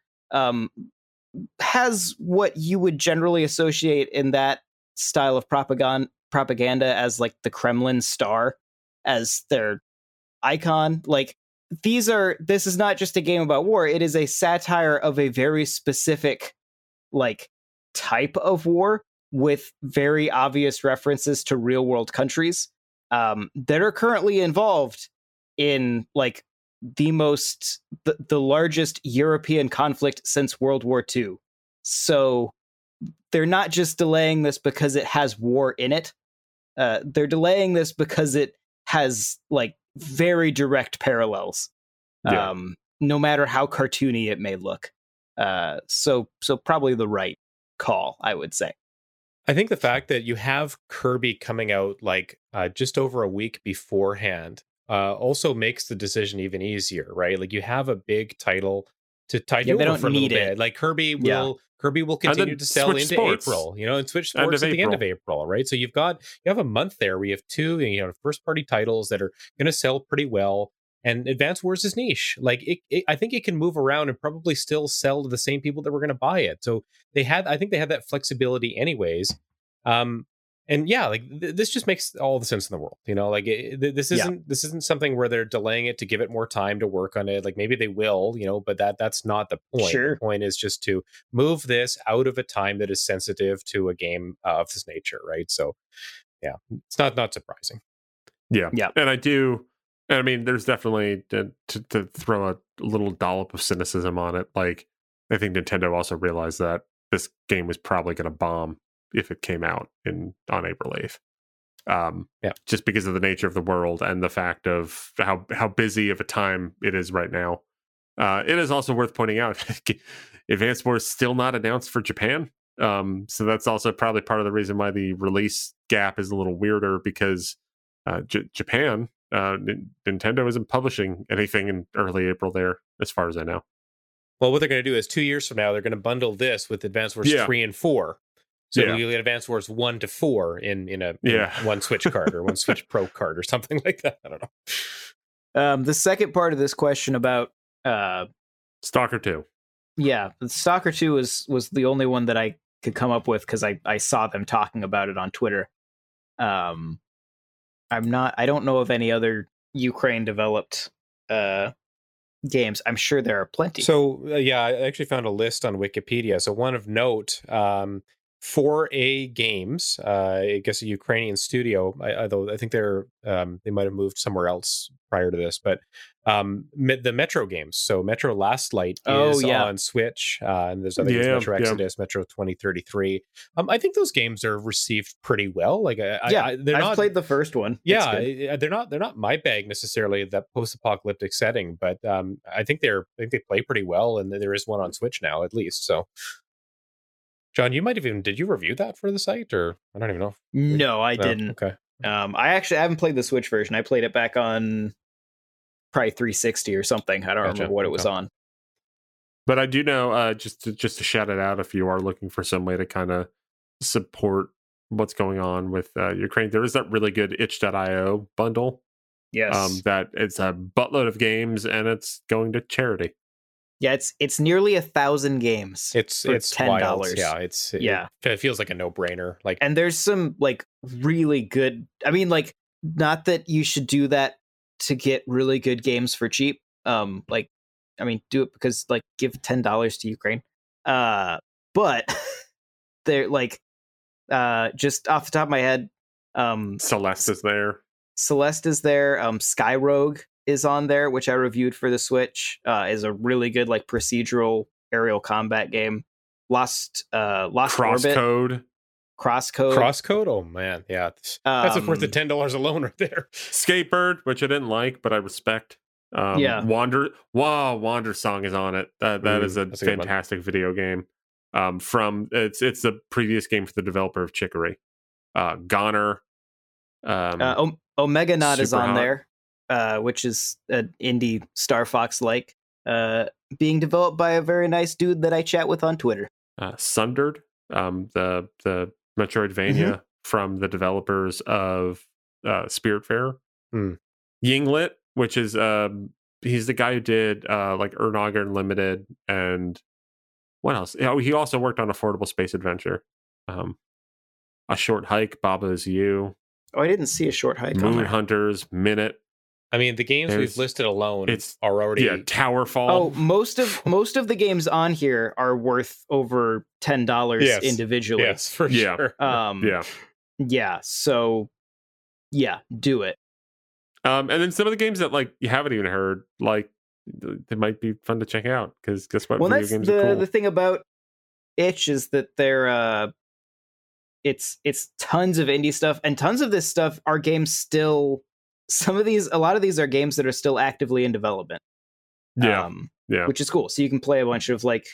Speaker 3: has what you would generally associate in that style of propaganda as like the Kremlin star as their icon. Like, this is not just a game about war, it is a satire of a very specific like type of war with very obvious references to real world countries that are currently involved in like the largest European conflict since World War II. So they're not just delaying this because it has war in it. They're delaying this because it has like very direct parallels, no matter how cartoony it may look. So probably the right call, I would say.
Speaker 2: I think the fact that you have Kirby coming out like just over a week beforehand also makes the decision even easier, right? Like, you have a big title to tide you over for a little bit. Like, Kirby will continue to sell into Sports. April, you know, and Switch Sports at the end of April, right? So you have a month there. We have two, you know, first party titles that are going to sell pretty well. And Advance Wars is niche. Like, I think it can move around and probably still sell to the same people that were going to buy it. So I think they had that flexibility anyways. And yeah, like this just makes all the sense in the world, you know. Like, this isn't something where they're delaying it to give it more time to work on it. Like, maybe they will, you know, but that's not the point.
Speaker 3: Sure.
Speaker 2: The point is just to move this out of a time that is sensitive to a game of this nature, right? So, yeah, it's not surprising.
Speaker 1: Yeah. And I mean, there's definitely to throw a little dollop of cynicism on it. Like, I think Nintendo also realized that this game was probably going to bomb if it came out on April 8th. Just because of the nature of the world and the fact of how busy of a time it is right now. It is also worth pointing out, Advance Wars is still not announced for Japan. So that's also probably part of the reason why the release gap is a little weirder, because Japan, Nintendo isn't publishing anything in early April there, as far as I know.
Speaker 2: Well, what they're going to do is 2 years from now, they're going to bundle this with Advance Wars 3 and 4. So you get Advance Wars 1 to 4 in one Switch card or one Switch Pro card or something like that. I don't know.
Speaker 3: The second part of this question about
Speaker 1: Stalker 2.
Speaker 3: Yeah, Stalker 2 was the only one that I could come up with because I saw them talking about it on Twitter. I don't know of any other Ukraine developed games. I'm sure there are plenty.
Speaker 2: So I actually found a list on Wikipedia. So one of note, 4A Games, I guess a Ukrainian studio, although I think they might have moved somewhere else prior to this, but the Metro games. So Metro Last Light is on Switch, and there's other games, Metro Exodus, Metro 2033. I think those games are received pretty well. Like, I've
Speaker 3: played the first one.
Speaker 2: Yeah, they're not my bag necessarily, that post-apocalyptic setting, but I think they play pretty well, and there is one on Switch now at least. So. John, did you review that for the site, or I don't even know?
Speaker 3: No, I didn't.
Speaker 2: Okay.
Speaker 3: I haven't played the Switch version. I played it back on probably 360 or something. I don't remember what it was on.
Speaker 1: But I do know, just to shout it out, if you are looking for some way to kind of support what's going on with Ukraine, there is that really good itch.io bundle.
Speaker 3: Yes.
Speaker 1: That it's a buttload of games and it's going to charity.
Speaker 3: Yeah, it's nearly 1,000 games.
Speaker 2: It's
Speaker 3: $10.
Speaker 2: Wild. Yeah, it feels like a no-brainer. Like,
Speaker 3: and there's some like really good. I mean, like, not that you should do that to get really good games for cheap. Like, I mean, do it because like give $10 to Ukraine. But they're like, just off the top of my head,
Speaker 1: Celeste is there.
Speaker 3: Celeste is there. Skyrogue is on there, which I reviewed for the Switch. Is a really good like procedural aerial combat game. Lost
Speaker 1: Crosscode.
Speaker 3: Crosscode.
Speaker 2: Oh man, yeah, that's worth the $10 alone right there.
Speaker 1: Skatebird, which I didn't like, but I respect.
Speaker 3: Yeah.
Speaker 1: Wander Song is on it. That is a fantastic video game. From it's the previous game for the developer of Chicory. Goner.
Speaker 3: Omega Knot is on
Speaker 1: Superhot.
Speaker 3: there, which is an indie Star Fox like, being developed by a very nice dude that I chat with on Twitter.
Speaker 1: Sundered, the Metroidvania from the developers of Spiritfarer. Yinglit, which is he's the guy who did like Ernaga Unlimited and what else? Oh, he also worked on Affordable Space Adventure. A Short Hike, Baba Is You.
Speaker 3: Oh, I didn't see A Short Hike.
Speaker 1: Moon Hunters, Minute.
Speaker 2: I mean, the games we've listed alone are already
Speaker 1: Towerfall.
Speaker 3: Oh, most of the games on here are worth over $10 individually.
Speaker 2: Yes, for sure.
Speaker 3: Yeah. So, yeah, do it.
Speaker 1: And then some of the games that like you haven't even heard, like they might be fun to check out because guess what?
Speaker 3: Well,
Speaker 1: Video
Speaker 3: that's
Speaker 1: games are cool.
Speaker 3: the thing about Itch is that they're it's tons of indie stuff, and tons of this stuff are games still. A lot of these are games that are still actively in development.
Speaker 1: Yeah,
Speaker 3: which is cool. So you can play a bunch of like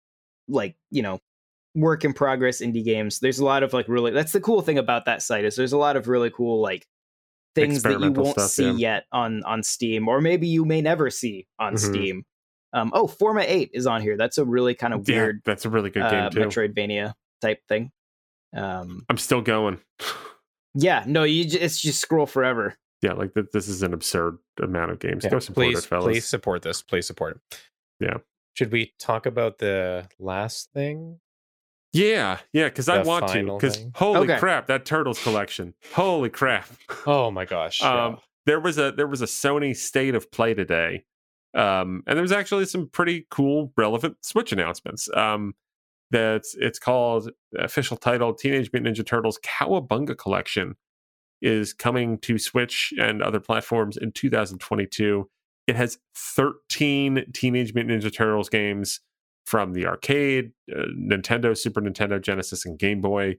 Speaker 3: work in progress indie games. There's a lot of like really. That's the cool thing about that site is there's a lot of really cool like things that you won't see yet on Steam, or maybe you may never see on Steam. Forma 8 is on here. That's a really kind of weird.
Speaker 1: That's a really good game too.
Speaker 3: Metroidvania type thing.
Speaker 1: I'm still going.
Speaker 3: Yeah, no, it's just scroll forever.
Speaker 1: Yeah, like this is an absurd amount of games. Go support it, fellas.
Speaker 2: Please support this. Please support it.
Speaker 1: Yeah.
Speaker 2: Should we talk about the last thing?
Speaker 1: Yeah, because I want to. Because holy crap, that Turtles collection! Holy crap!
Speaker 2: Oh my gosh!
Speaker 1: There was a Sony State of Play today, and there was actually some pretty cool, relevant Switch announcements. It's called official title Teenage Mutant Ninja Turtles Cowabunga Collection is coming to Switch and other platforms in 2022. It has 13 Teenage Mutant Ninja Turtles games from the arcade, Nintendo, Super Nintendo, Genesis, and Game Boy.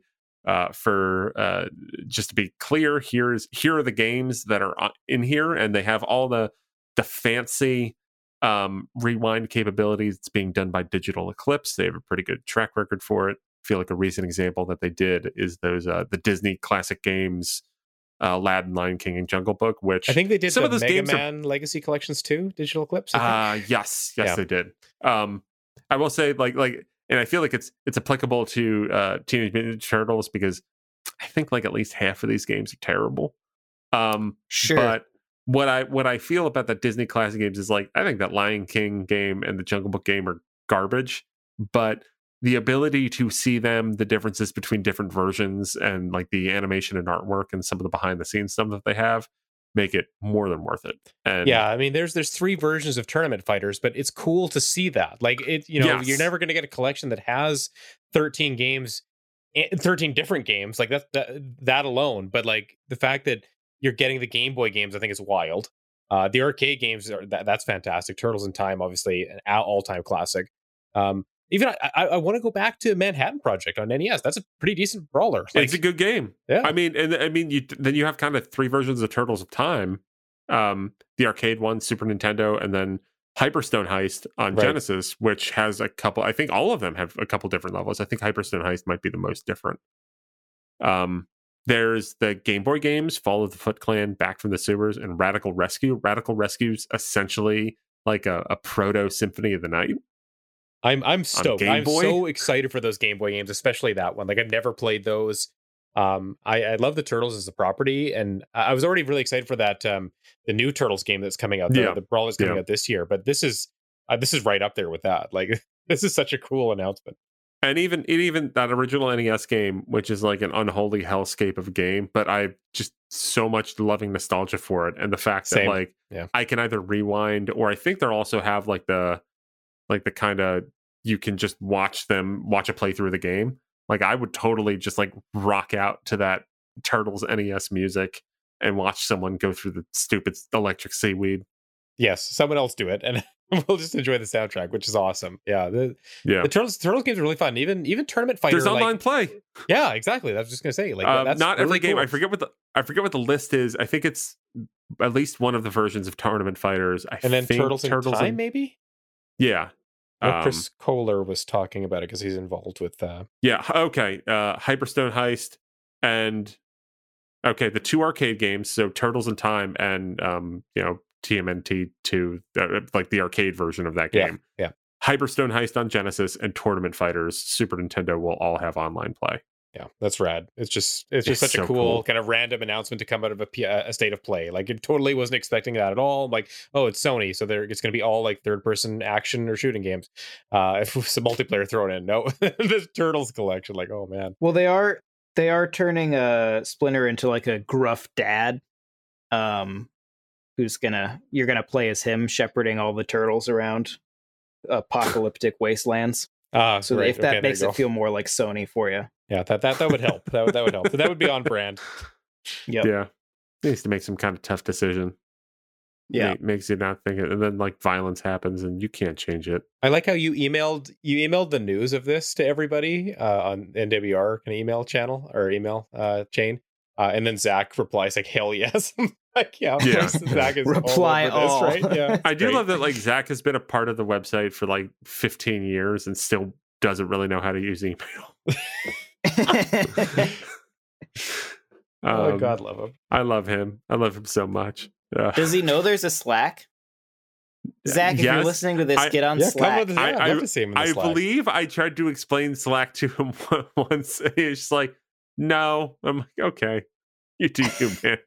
Speaker 1: Just to be clear, here are the games that are in here, and they have all the fancy rewind capabilities. It's being done by Digital Eclipse. They have a pretty good track record for it. I feel like a recent example that they did is those the Disney classic games, Aladdin, Lion King, and Jungle Book, which
Speaker 2: I think they did
Speaker 1: some
Speaker 2: the
Speaker 1: of those
Speaker 2: Mega
Speaker 1: games
Speaker 2: Man Legacy collections too. Digital Eclipse.
Speaker 1: Yes, they did. I will say, like, and I feel like it's applicable to Teenage Mutant Ninja Turtles because I think like at least half of these games are terrible.
Speaker 3: Sure.
Speaker 1: But what I feel about the Disney classic games is like I think that Lion King game and the Jungle Book game are garbage, but the ability to see them, the differences between different versions and like the animation and artwork and some of the behind the scenes stuff that they have make it more than worth it. And
Speaker 2: yeah, I mean, there's 3 versions of Tournament Fighters, but it's cool to see that. Like it,
Speaker 1: Yes.
Speaker 2: You're never going to get a collection that has 13 games, 13 different games like that alone. But like the fact that you're getting the Game Boy games, I think is wild. The arcade games that's fantastic. Turtles in Time, obviously, an all-time classic. Even I want to go back to Manhattan Project on NES. That's a pretty decent brawler. Like,
Speaker 1: it's a good game.
Speaker 2: Yeah.
Speaker 1: I mean, then you have kind of 3 versions of Turtles of Time. The arcade one, Super Nintendo, and then Hyperstone Heist on Genesis, which has a couple. I think all of them have a couple different levels. I think Hyperstone Heist might be the most different. There's the Game Boy games, Fall of the Foot Clan, Back from the Sewers, and Radical Rescue. Radical Rescue's essentially like a proto Symphony of the Night.
Speaker 2: I'm stoked. I'm so excited for those Game Boy games, especially that one. Like I've never played those. I love the Turtles as a property, and I was already really excited for that the new Turtles game that's coming out. The Brawl is coming out this year, but this is right up there with that. Like this is such a cool announcement.
Speaker 1: And even that original NES game, which is like an unholy hellscape of a game, but I just so much loving nostalgia for it, and the fact that like I can either rewind, or I think they'll also have like the kind of, you can just watch a playthrough of the game. Like I would totally just like rock out to that Turtles NES music and watch someone go through the stupid electric seaweed.
Speaker 2: Yes, someone else do it, and we'll just enjoy the soundtrack, which is awesome. Yeah, the Turtles games are really fun. Even Tournament Fighter.
Speaker 1: There's online play.
Speaker 2: Yeah, exactly. I was just gonna say, like, that's
Speaker 1: not
Speaker 2: really
Speaker 1: every game.
Speaker 2: cool.
Speaker 1: I forget what the list is. I think it's at least one of the versions of Tournament Fighters.
Speaker 2: Turtles in Time, maybe.
Speaker 1: Yeah.
Speaker 2: Chris Kohler was talking about it because he's involved with.
Speaker 1: Okay. Hyperstone Heist and the 2 arcade games. So Turtles in Time and TMNT 2, like the arcade version of that game.
Speaker 2: Yeah.
Speaker 1: Hyperstone Heist on Genesis and Tournament Fighters Super Nintendo will all have online play.
Speaker 2: Yeah, that's rad. It's just such a cool kind of random announcement to come out of a state of play. Like it totally wasn't expecting that at all. Like, oh, it's Sony, so it's going to be all like third person action or shooting games. If some multiplayer thrown in, no, the Turtles collection. Like, oh man.
Speaker 3: Well, they are turning Splinter into like a gruff dad. You're gonna play as him shepherding all the turtles around apocalyptic wastelands. So
Speaker 2: great.
Speaker 3: if that makes it feel more like Sony for you.
Speaker 2: Yeah, that would help. That would help. That would be on brand.
Speaker 3: Yep.
Speaker 1: Yeah. He needs to make some kind of tough decision.
Speaker 3: Yeah.
Speaker 1: Makes you not think it, and then like violence happens and you can't change it.
Speaker 2: I like how you emailed the news of this to everybody on NWR kind of email channel or email chain. And then Zach replies like, hell yes. Like, yeah. Zach is
Speaker 3: reply
Speaker 2: all over this, right? Yeah.
Speaker 1: I do love that like Zach has been a part of the website for like 15 years and still doesn't really know how to use email.
Speaker 2: Oh God, love him.
Speaker 1: I love him. I love him so much.
Speaker 3: Does he know there's a Slack? Zach, if you're listening to this, get on Slack.
Speaker 2: I'd love to see him in the Slack.
Speaker 1: Believe I tried to explain Slack to him once. He's just like, no. I'm like, okay, you do you,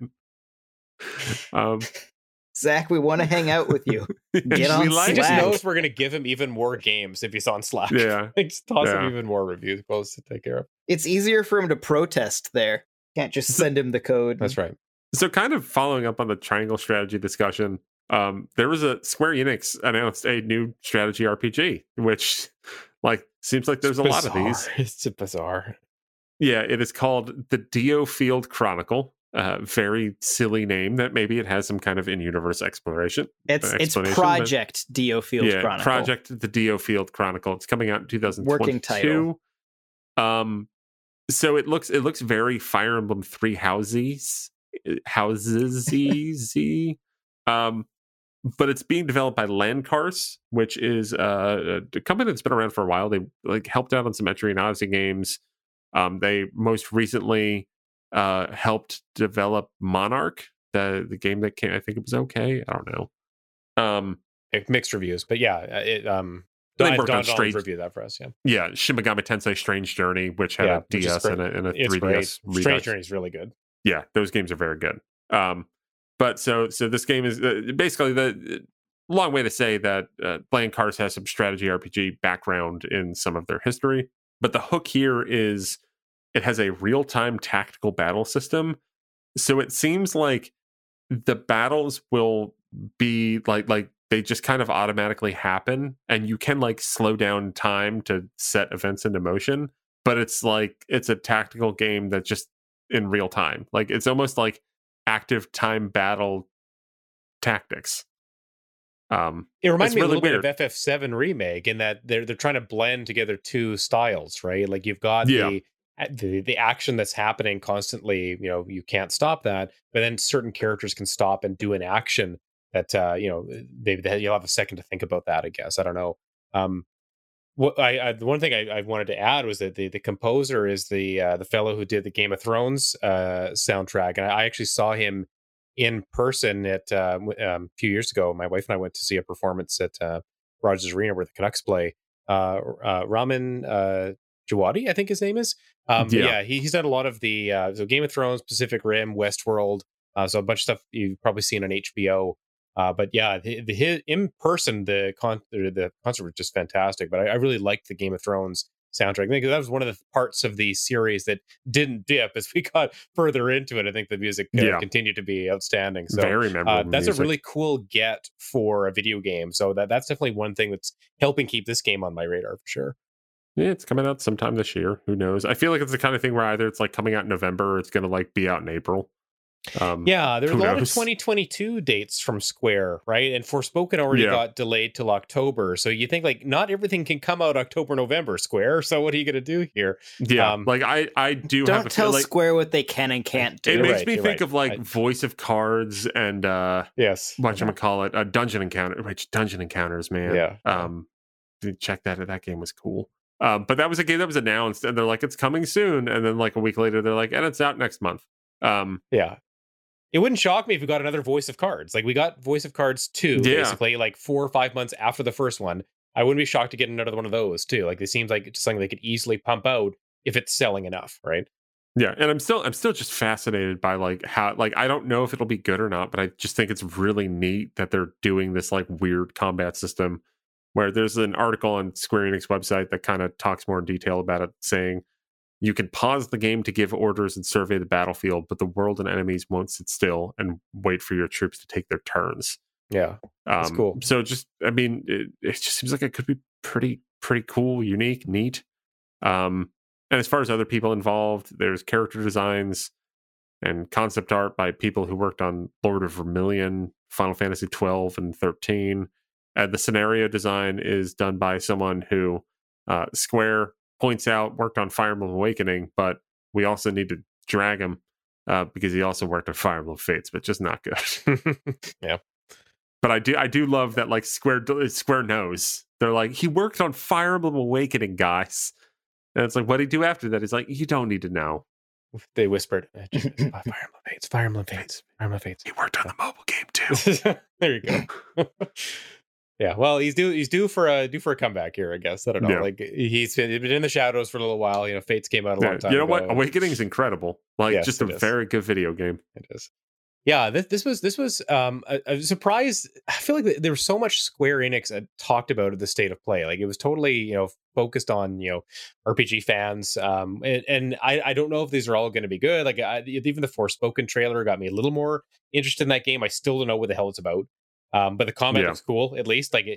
Speaker 1: man.
Speaker 3: Zach, we want to hang out with you. Get on Slack.
Speaker 2: He just knows we're going to give him even more games if he's on Slack.
Speaker 1: Yeah.
Speaker 2: Just toss him even more reviews posts to take care of.
Speaker 3: It's easier for him to protest there. Can't just send him the code.
Speaker 2: That's right.
Speaker 1: So kind of following up on the triangle strategy discussion, there was a Square Enix announced a new strategy RPG, which like seems like there's a lot of these.
Speaker 2: It's bizarre.
Speaker 1: Yeah, it is called the Dio Field Chronicle. Very silly name that maybe it has some kind of in-universe exploration.
Speaker 3: It's Project Dio Field Chronicle.
Speaker 1: Project the Dio Field Chronicle. It's coming out in 2022.
Speaker 3: Working title.
Speaker 1: So it looks very Fire Emblem Three Houses. But it's being developed by Landcars, which is a company that's been around for a while. They like helped out on some Metro and Odyssey games. They most recently helped develop Monarch, the game that came. I think it was okay. I don't know.
Speaker 2: Mixed reviews, but yeah, Don review that for us.
Speaker 1: Yeah. Shin Megami Tensei Strange Journey, which had a DS and a 3DS.
Speaker 2: Strange Journey is really good.
Speaker 1: Yeah, those games are very good. But so this game is basically the long way to say that Landcars has some strategy RPG background in some of their history. But the hook here is it has a real-time tactical battle system. So it seems like the battles will be like they just kind of automatically happen, and you can like slow down time to set events into motion. But it's like it's a tactical game that's just in real time. Like it's almost like active time battle tactics.
Speaker 2: It reminds me a little bit of FF7 Remake in that they're trying to blend together two styles, right? Like you've got the action that's happening constantly, you can't stop that, but then certain characters can stop and do an action that maybe you'll have a second to think about that, I guess. I don't know. The one thing I wanted to add was that the composer is the fellow who did the Game of Thrones soundtrack, and I actually saw him in person at a few years ago. My wife and I went to see a performance at Rogers Arena where the Canucks play. Ramin Jawadi, I think his name is. But
Speaker 1: Yeah.
Speaker 2: yeah, he's done a lot of the so Game of Thrones, Pacific Rim, Westworld, so a bunch of stuff you've probably seen on HBO. But yeah, his, in person, the concert was just fantastic. But I really liked the Game of Thrones soundtrack. I think that was one of the parts of the series that didn't dip as we got further into it. I think the music continued to be outstanding. So
Speaker 1: very memorable.
Speaker 2: That's
Speaker 1: music.
Speaker 2: a really cool get for a video game. So that's definitely one thing that's helping keep this game on my radar for sure.
Speaker 1: Yeah, it's coming out sometime this year. Who knows? I feel like it's the kind of thing where either it's like coming out in November or it's going to like be out in April.
Speaker 2: Yeah, there's a lot of 2022 dates from Square, right? And Forspoken already got delayed till October. So you think like not everything can come out October, November, Square. So what are you going to do here?
Speaker 1: Yeah, like I do
Speaker 3: don't
Speaker 1: have a
Speaker 3: tell
Speaker 1: feel like
Speaker 3: Square what they can and can't do.
Speaker 1: It makes me think of like Voice of Cards and
Speaker 2: yes,
Speaker 1: whatchamacallit, Dungeon Encounter, which Dungeon Encounters, man.
Speaker 2: Yeah.
Speaker 1: Check that game was cool. But that was a game that was announced and they're like, it's coming soon. And then like a week later, they're like, and it's out next month.
Speaker 2: Yeah. It wouldn't shock me if we got another Voice of Cards. Like we got Voice of Cards 2, basically like 4 or 5 months after the first one. I wouldn't be shocked to get another one of those too. Like it seems like it's something they could easily pump out if it's selling enough, right?
Speaker 1: Yeah, and I'm still just fascinated by like how, like, I don't know if it'll be good or not, but I just think it's really neat that they're doing this like weird combat system where there's an article on Square Enix website that kind of talks more in detail about it, saying you can pause the game to give orders and survey the battlefield, but the world and enemies won't sit still and wait for your troops to take their turns.
Speaker 2: Yeah, that's cool.
Speaker 1: So just, I mean, it just seems like it could be pretty cool, unique, neat. And as far as other people involved, there's character designs and concept art by people who worked on Lord of Vermilion, Final Fantasy 12 and 13. The scenario design is done by someone who Square points out worked on Fire Emblem Awakening, but we also need to drag him because he also worked on Fire Emblem Fates, but just not good.
Speaker 2: Yeah.
Speaker 1: But I do love that like Square knows. They're like, he worked on Fire Emblem Awakening, guys. And it's like, what did he do after that? He's like, you don't need to know.
Speaker 2: They whispered, Fire Emblem Fates, Fire Emblem Fates, Fire Emblem Fates.
Speaker 1: He worked on the mobile game too.
Speaker 2: There you go. Yeah, well, he's due for a comeback here, I guess. I don't know. Yeah. Like he's been in the shadows for a little while. You know, Fates came out a long time ago.
Speaker 1: You know what? Awakening is incredible. Like just a very good video game.
Speaker 2: It is. Yeah, this was a surprise. I feel like there was so much Square Enix talked about at the state of play. Like it was totally focused on RPG fans. And I don't know if these are all going to be good. Like even the Forspoken trailer got me a little more interested in that game. I still don't know what the hell it's about. But the combat looks cool, at least. Like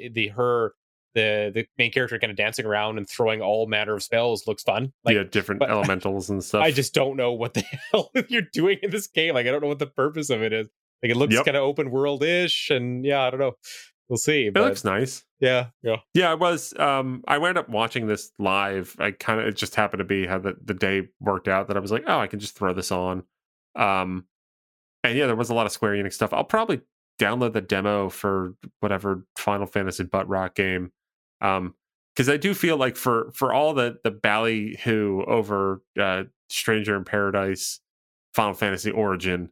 Speaker 2: the main character kind of dancing around and throwing all manner of spells looks fun. Like,
Speaker 1: different elementals and stuff.
Speaker 2: I just don't know what the hell you're doing in this game. Like I don't know what the purpose of it is. Like it looks kind of open world-ish, and I don't know. We'll see.
Speaker 1: It looks nice.
Speaker 2: Yeah.
Speaker 1: I was. I wound up watching this live. It just happened to be how the day worked out that I was like, oh, I can just throw this on. And there was a lot of Square Enix stuff. I'll probably download the demo for whatever Final Fantasy butt rock game, because I do feel like for all the ballyhoo over Stranger in Paradise, Final Fantasy Origin,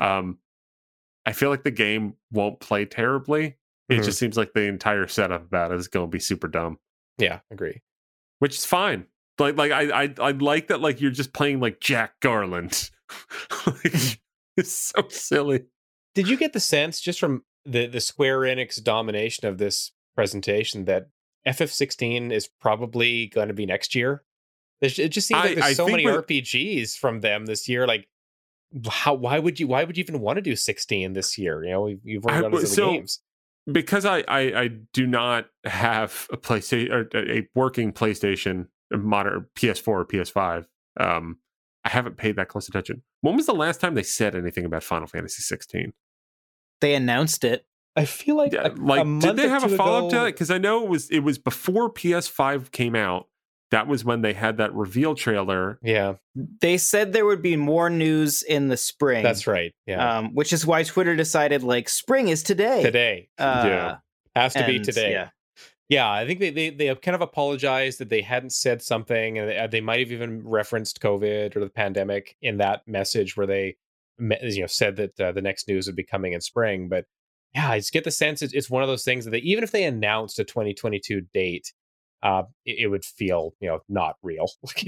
Speaker 1: I feel like the game won't play terribly. It just seems like the entire setup about it is going to be super dumb.
Speaker 2: Yeah, agree.
Speaker 1: Which is fine. Like I like that. Like you're just playing like Jack Garland. Like, it's so silly.
Speaker 2: Did you get the sense just from the Square Enix domination of this presentation that FF16 is probably going to be next year? It just seems like there's so many RPGs from them this year. Like, why would you even want to do 16 this year? You've already got those other games.
Speaker 1: Because I do not have a PlayStation or a working PlayStation, a modern PS4 or PS5. I haven't paid that close attention. When was the last time they said anything about Final Fantasy 16?
Speaker 3: They announced it.
Speaker 2: I feel like a month
Speaker 1: did they have a follow-up to that? Because I know it was before PS5 came out. That was when they had that reveal trailer.
Speaker 2: Yeah.
Speaker 3: They said there would be more news in the spring.
Speaker 2: That's right. Yeah.
Speaker 3: Which is why Twitter decided spring is today.
Speaker 2: Today. Has to be today.
Speaker 3: Yeah.
Speaker 2: Yeah, I think they kind of apologized that they hadn't said something, and they might have even referenced COVID or the pandemic in that message where they said that the next news would be coming in spring. But yeah, I just get the sense it's one of those things that even if they announced a 2022 date, it would feel not real. Like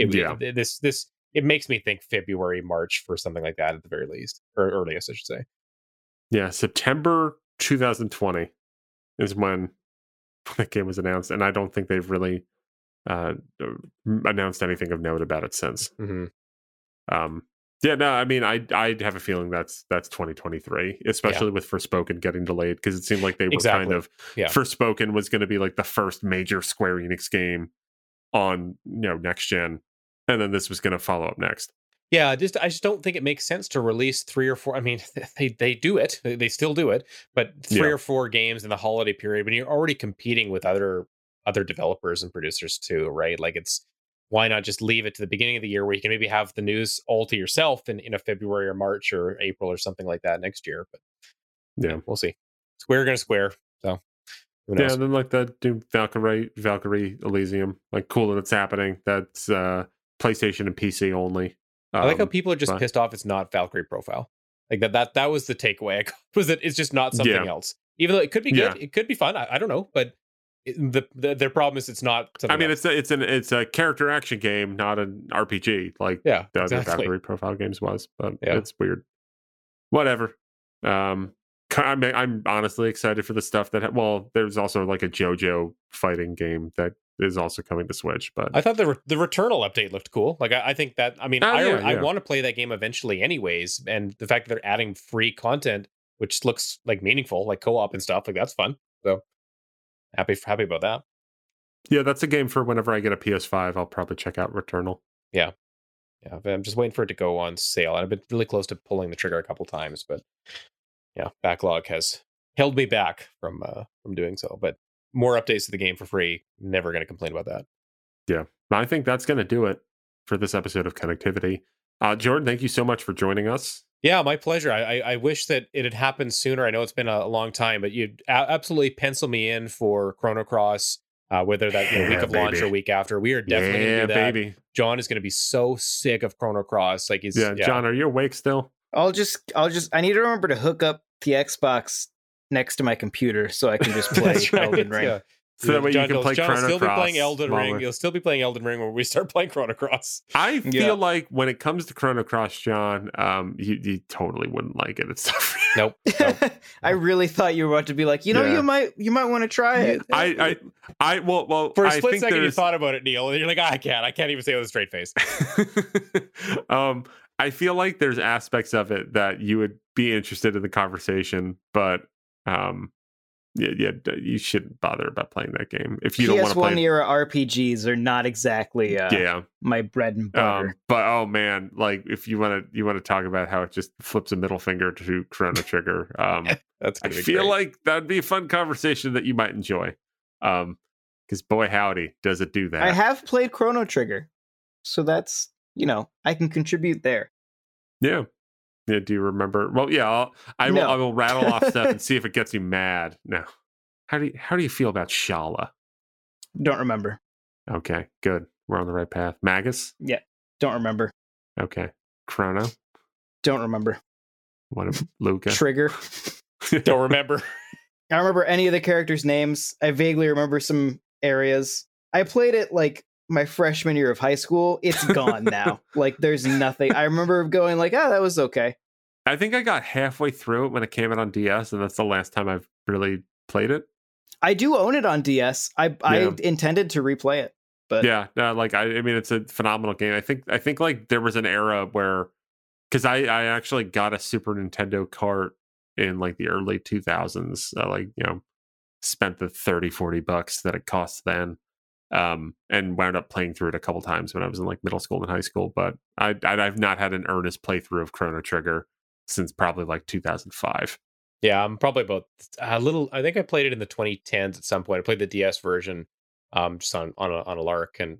Speaker 2: it makes me think February, March for something like that at the very least, or earliest, I should say.
Speaker 1: Yeah, September 2020 is when the game was announced, and I don't think they've really announced anything of note about it since. Yeah, no, I mean, I have a feeling that's 2023, especially with Forspoken getting delayed, because it seemed like they were kind of Forspoken was going to be like the first major Square Enix game on next gen, and then this was going to follow up next.
Speaker 2: Yeah, I just don't think it makes sense to release 3 or 4. I mean, they do it, they still do it, but 3 or 4 games in the holiday period when you're already competing with other developers and producers too, right? Like, why not just leave it to the beginning of the year where you can maybe have the news all to yourself in a February or March or April or something like that next year? But yeah, we'll see. Square gonna square. So who knows?
Speaker 1: Yeah, and then like the Valkyrie Elysium, like cool that it's happening. That's PlayStation and PC only.
Speaker 2: I like how people are just pissed off it's not Valkyrie Profile. Like that was the takeaway I got, was that it's just not something else. Even though it could be good, it could be fun. I don't know, but their problem is it's not something else.
Speaker 1: It's a character action game, not an RPG like the other Valkyrie Profile games was. But it's weird. Whatever. I'm honestly excited for the stuff that. Well, there's also like a JoJo fighting game that is also coming to Switch. But
Speaker 2: I thought the Returnal update looked cool. Like I think that. I mean, I want to play that game eventually, anyways. And the fact that they're adding free content, which looks like meaningful, like co-op and stuff, like that's fun. So. Happy about that.
Speaker 1: Yeah, that's a game for whenever I get a PS5. I'll probably check out Returnal.
Speaker 2: Yeah, I'm just waiting for it to go on sale. I've been really close to pulling the trigger a couple times, but backlog has held me back from doing so. But more updates to the game for free. Never going to complain about that.
Speaker 1: Yeah, I think that's going to do it for this episode of Connectivity. Jordan, thank you so much for joining us.
Speaker 2: Yeah, my pleasure. I wish that it had happened sooner. I know it's been a long time, but you'd absolutely pencil me in for Chrono Cross, whether that week of launch or week after. We are definitely going to do that. Baby. John is going to be so sick of Chrono Cross. Like
Speaker 1: John, are you awake still?
Speaker 3: I need to remember to hook up the Xbox next to my computer so I can just play Elden Ring.
Speaker 2: Yeah.
Speaker 1: So that way you can play Chrono Cross.
Speaker 2: You'll still be playing Elden Ring when we start playing Chrono Cross.
Speaker 1: I feel like when it comes to Chrono Cross, John, you totally wouldn't like it. It's tough.
Speaker 2: Nope.
Speaker 3: I really thought you were about to be like, you might want to try it.
Speaker 1: Well,
Speaker 2: for a split second you thought about it, Neil, and you're like, I can't even say it with a straight face.
Speaker 1: I feel like there's aspects of it that you would be interested in the conversation, but you shouldn't bother about playing that game if you don't want to play.
Speaker 3: PS1 era RPGs are not exactly my bread and butter.
Speaker 1: But oh man, like if you want to talk about how it just flips a middle finger to Chrono Trigger, I feel like that'd be a fun conversation that you might enjoy. Because boy howdy, does it do that.
Speaker 3: I have played Chrono Trigger, so that's I can contribute there.
Speaker 1: Yeah. Yeah, do you remember? Well, yeah, I will rattle off stuff and see if it gets you mad. Now, how do you feel about Shala?
Speaker 3: Don't remember.
Speaker 1: Okay, good. We're on the right path. Magus?
Speaker 3: Yeah, don't remember.
Speaker 1: Okay. Chrono?
Speaker 3: Don't remember.
Speaker 1: What of Luca?
Speaker 3: Trigger?
Speaker 2: Don't remember.
Speaker 3: I don't remember any of the characters' names. I vaguely remember some areas. I played it like my freshman year of high school. It's gone now. Like there's nothing. I remember going like, that was okay.
Speaker 1: I think I got halfway through it when it came out on DS, and that's the last time I've really played it.
Speaker 3: I do own it on DS. I intended to replay it, but
Speaker 1: I mean, it's a phenomenal game. I think like there was an era where, because I actually got a Super Nintendo cart in like the early 2000s. Spent the $30-$40 that it cost then. And wound up playing through it a couple times when I was in like middle school and high school, but I've not had an earnest playthrough of Chrono Trigger since probably like 2005.
Speaker 2: Yeah, I'm probably about a little. I think I played it in the 2010s at some point. I played the DS version, just on a lark, and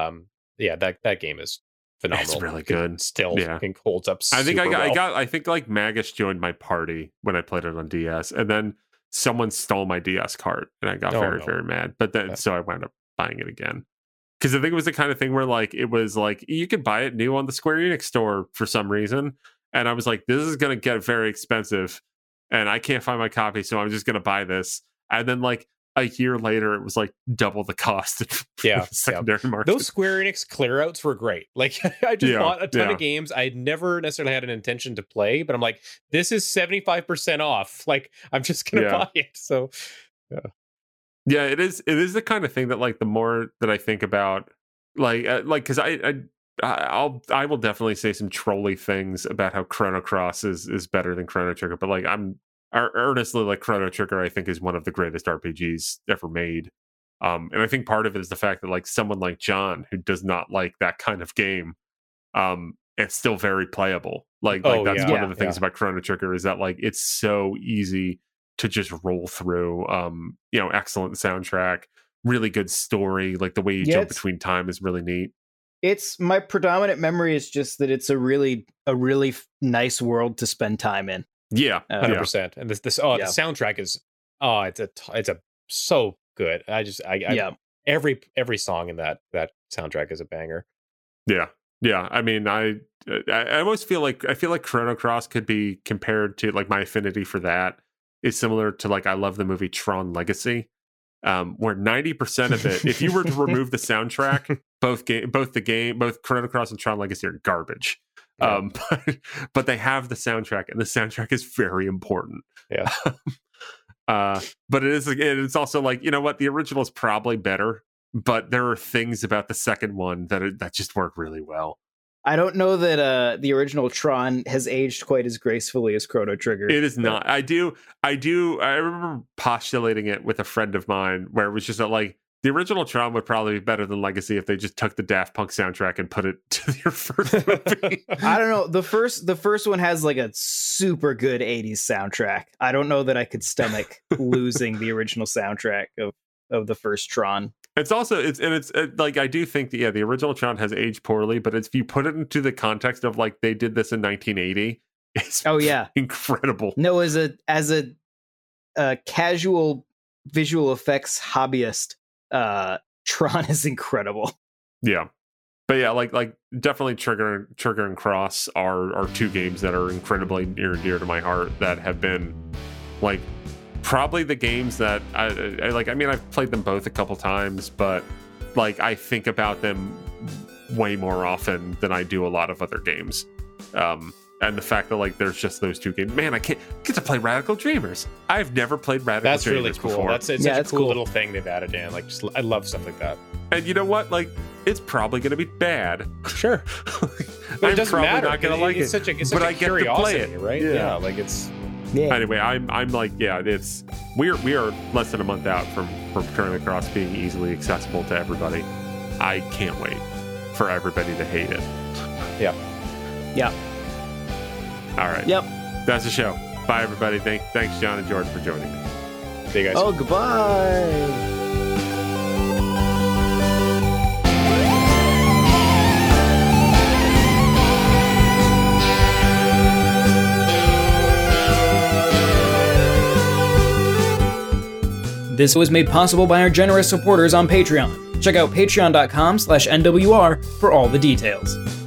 Speaker 2: that game is phenomenal.
Speaker 1: It's really good.
Speaker 2: Still, holds up.
Speaker 1: I think like Magus joined my party when I played it on DS, and then someone stole my DS cart, and I got very mad. But then so I wound up buying it again, because I think it was the kind of thing where like it was like you could buy it new on the Square Enix store for some reason, and I was like, this is going to get very expensive and I can't find my copy, so I'm just going to buy this. And then like a year later, it was like double the cost.
Speaker 2: Yeah,
Speaker 1: secondary market.
Speaker 2: Those Square Enix clearouts were great. Like I just bought a ton of games I had never necessarily had an intention to play, but I'm like, this is 75% off. Like I'm just gonna buy it. So
Speaker 1: yeah, it is the kind of thing that like the more that I think about, like because I will definitely say some trolly things about how Chrono Cross is better than Chrono Trigger, but like I'm earnestly like Chrono Trigger I think is one of the greatest RPGs ever made. And I think part of it is the fact that like someone like John who does not like that kind of game, it's still very playable. Like that's one of the things about Chrono Trigger is that like it's so easy to just roll through. Excellent soundtrack, really good story, like the way you jump between time is really neat.
Speaker 3: It's my predominant memory is just that it's a really nice world to spend time in.
Speaker 2: Yeah, 100%. And the soundtrack is it's so good. Every song in that soundtrack is a banger.
Speaker 1: Yeah. I mean, I almost feel like Chrono Cross could be compared to like my affinity for that is similar to like I love the movie Tron Legacy. Where 90% of it, if you were to remove the soundtrack, both Chrono Cross and Tron Legacy are garbage. Yeah. But they have the soundtrack, and the soundtrack is very important.
Speaker 2: Yeah.
Speaker 1: But it's also like, you know what, the original is probably better, but there are things about the second one that just work really well.
Speaker 3: I don't know that the original Tron has aged quite as gracefully as Chrono Trigger.
Speaker 1: It is not. I remember postulating it with a friend of mine where it was just that like the original Tron would probably be better than Legacy if they just took the Daft Punk soundtrack and put it to their first movie.
Speaker 3: I don't know. The first one has like a super good 80s soundtrack. I don't know that I could stomach losing the original soundtrack of the first Tron.
Speaker 1: It's like I do think that the original Tron has aged poorly, but if you put it into the context of like they did this in 1980, it's incredible.
Speaker 3: No, as a casual visual effects hobbyist, Tron is incredible.
Speaker 1: Yeah, but yeah, like definitely Trigger and Cross are two games that are incredibly near and dear to my heart that have been like probably the games that I like. I mean, I've played them both a couple times, but like I think about them way more often than I do a lot of other games. And the fact that like there's just those two games, man, I can't get to play Radical Dreamers. I've never played Radical Dreamers
Speaker 2: really cool.
Speaker 1: before.
Speaker 2: It's such a cool little thing they've added in. Like, just I love stuff like that.
Speaker 1: And you know what? Like, it's probably going to be bad.
Speaker 2: Sure,
Speaker 1: but it doesn't matter. Not going to like
Speaker 2: it's
Speaker 1: it.
Speaker 2: But
Speaker 1: I get to play it,
Speaker 2: right? Yeah, like it's.
Speaker 3: Yeah.
Speaker 1: Anyway, I'm like, it's we are less than a month out from Chrono Cross being easily accessible to everybody. I can't wait for everybody to hate it.
Speaker 2: Yeah.
Speaker 1: All right.
Speaker 3: Yep.
Speaker 1: That's the show. Bye, everybody. Thanks, John and George, for joining me.
Speaker 2: See you guys.
Speaker 3: Oh, goodbye. This was made possible by our generous supporters on Patreon. Check out patreon.com/NWR for all the details.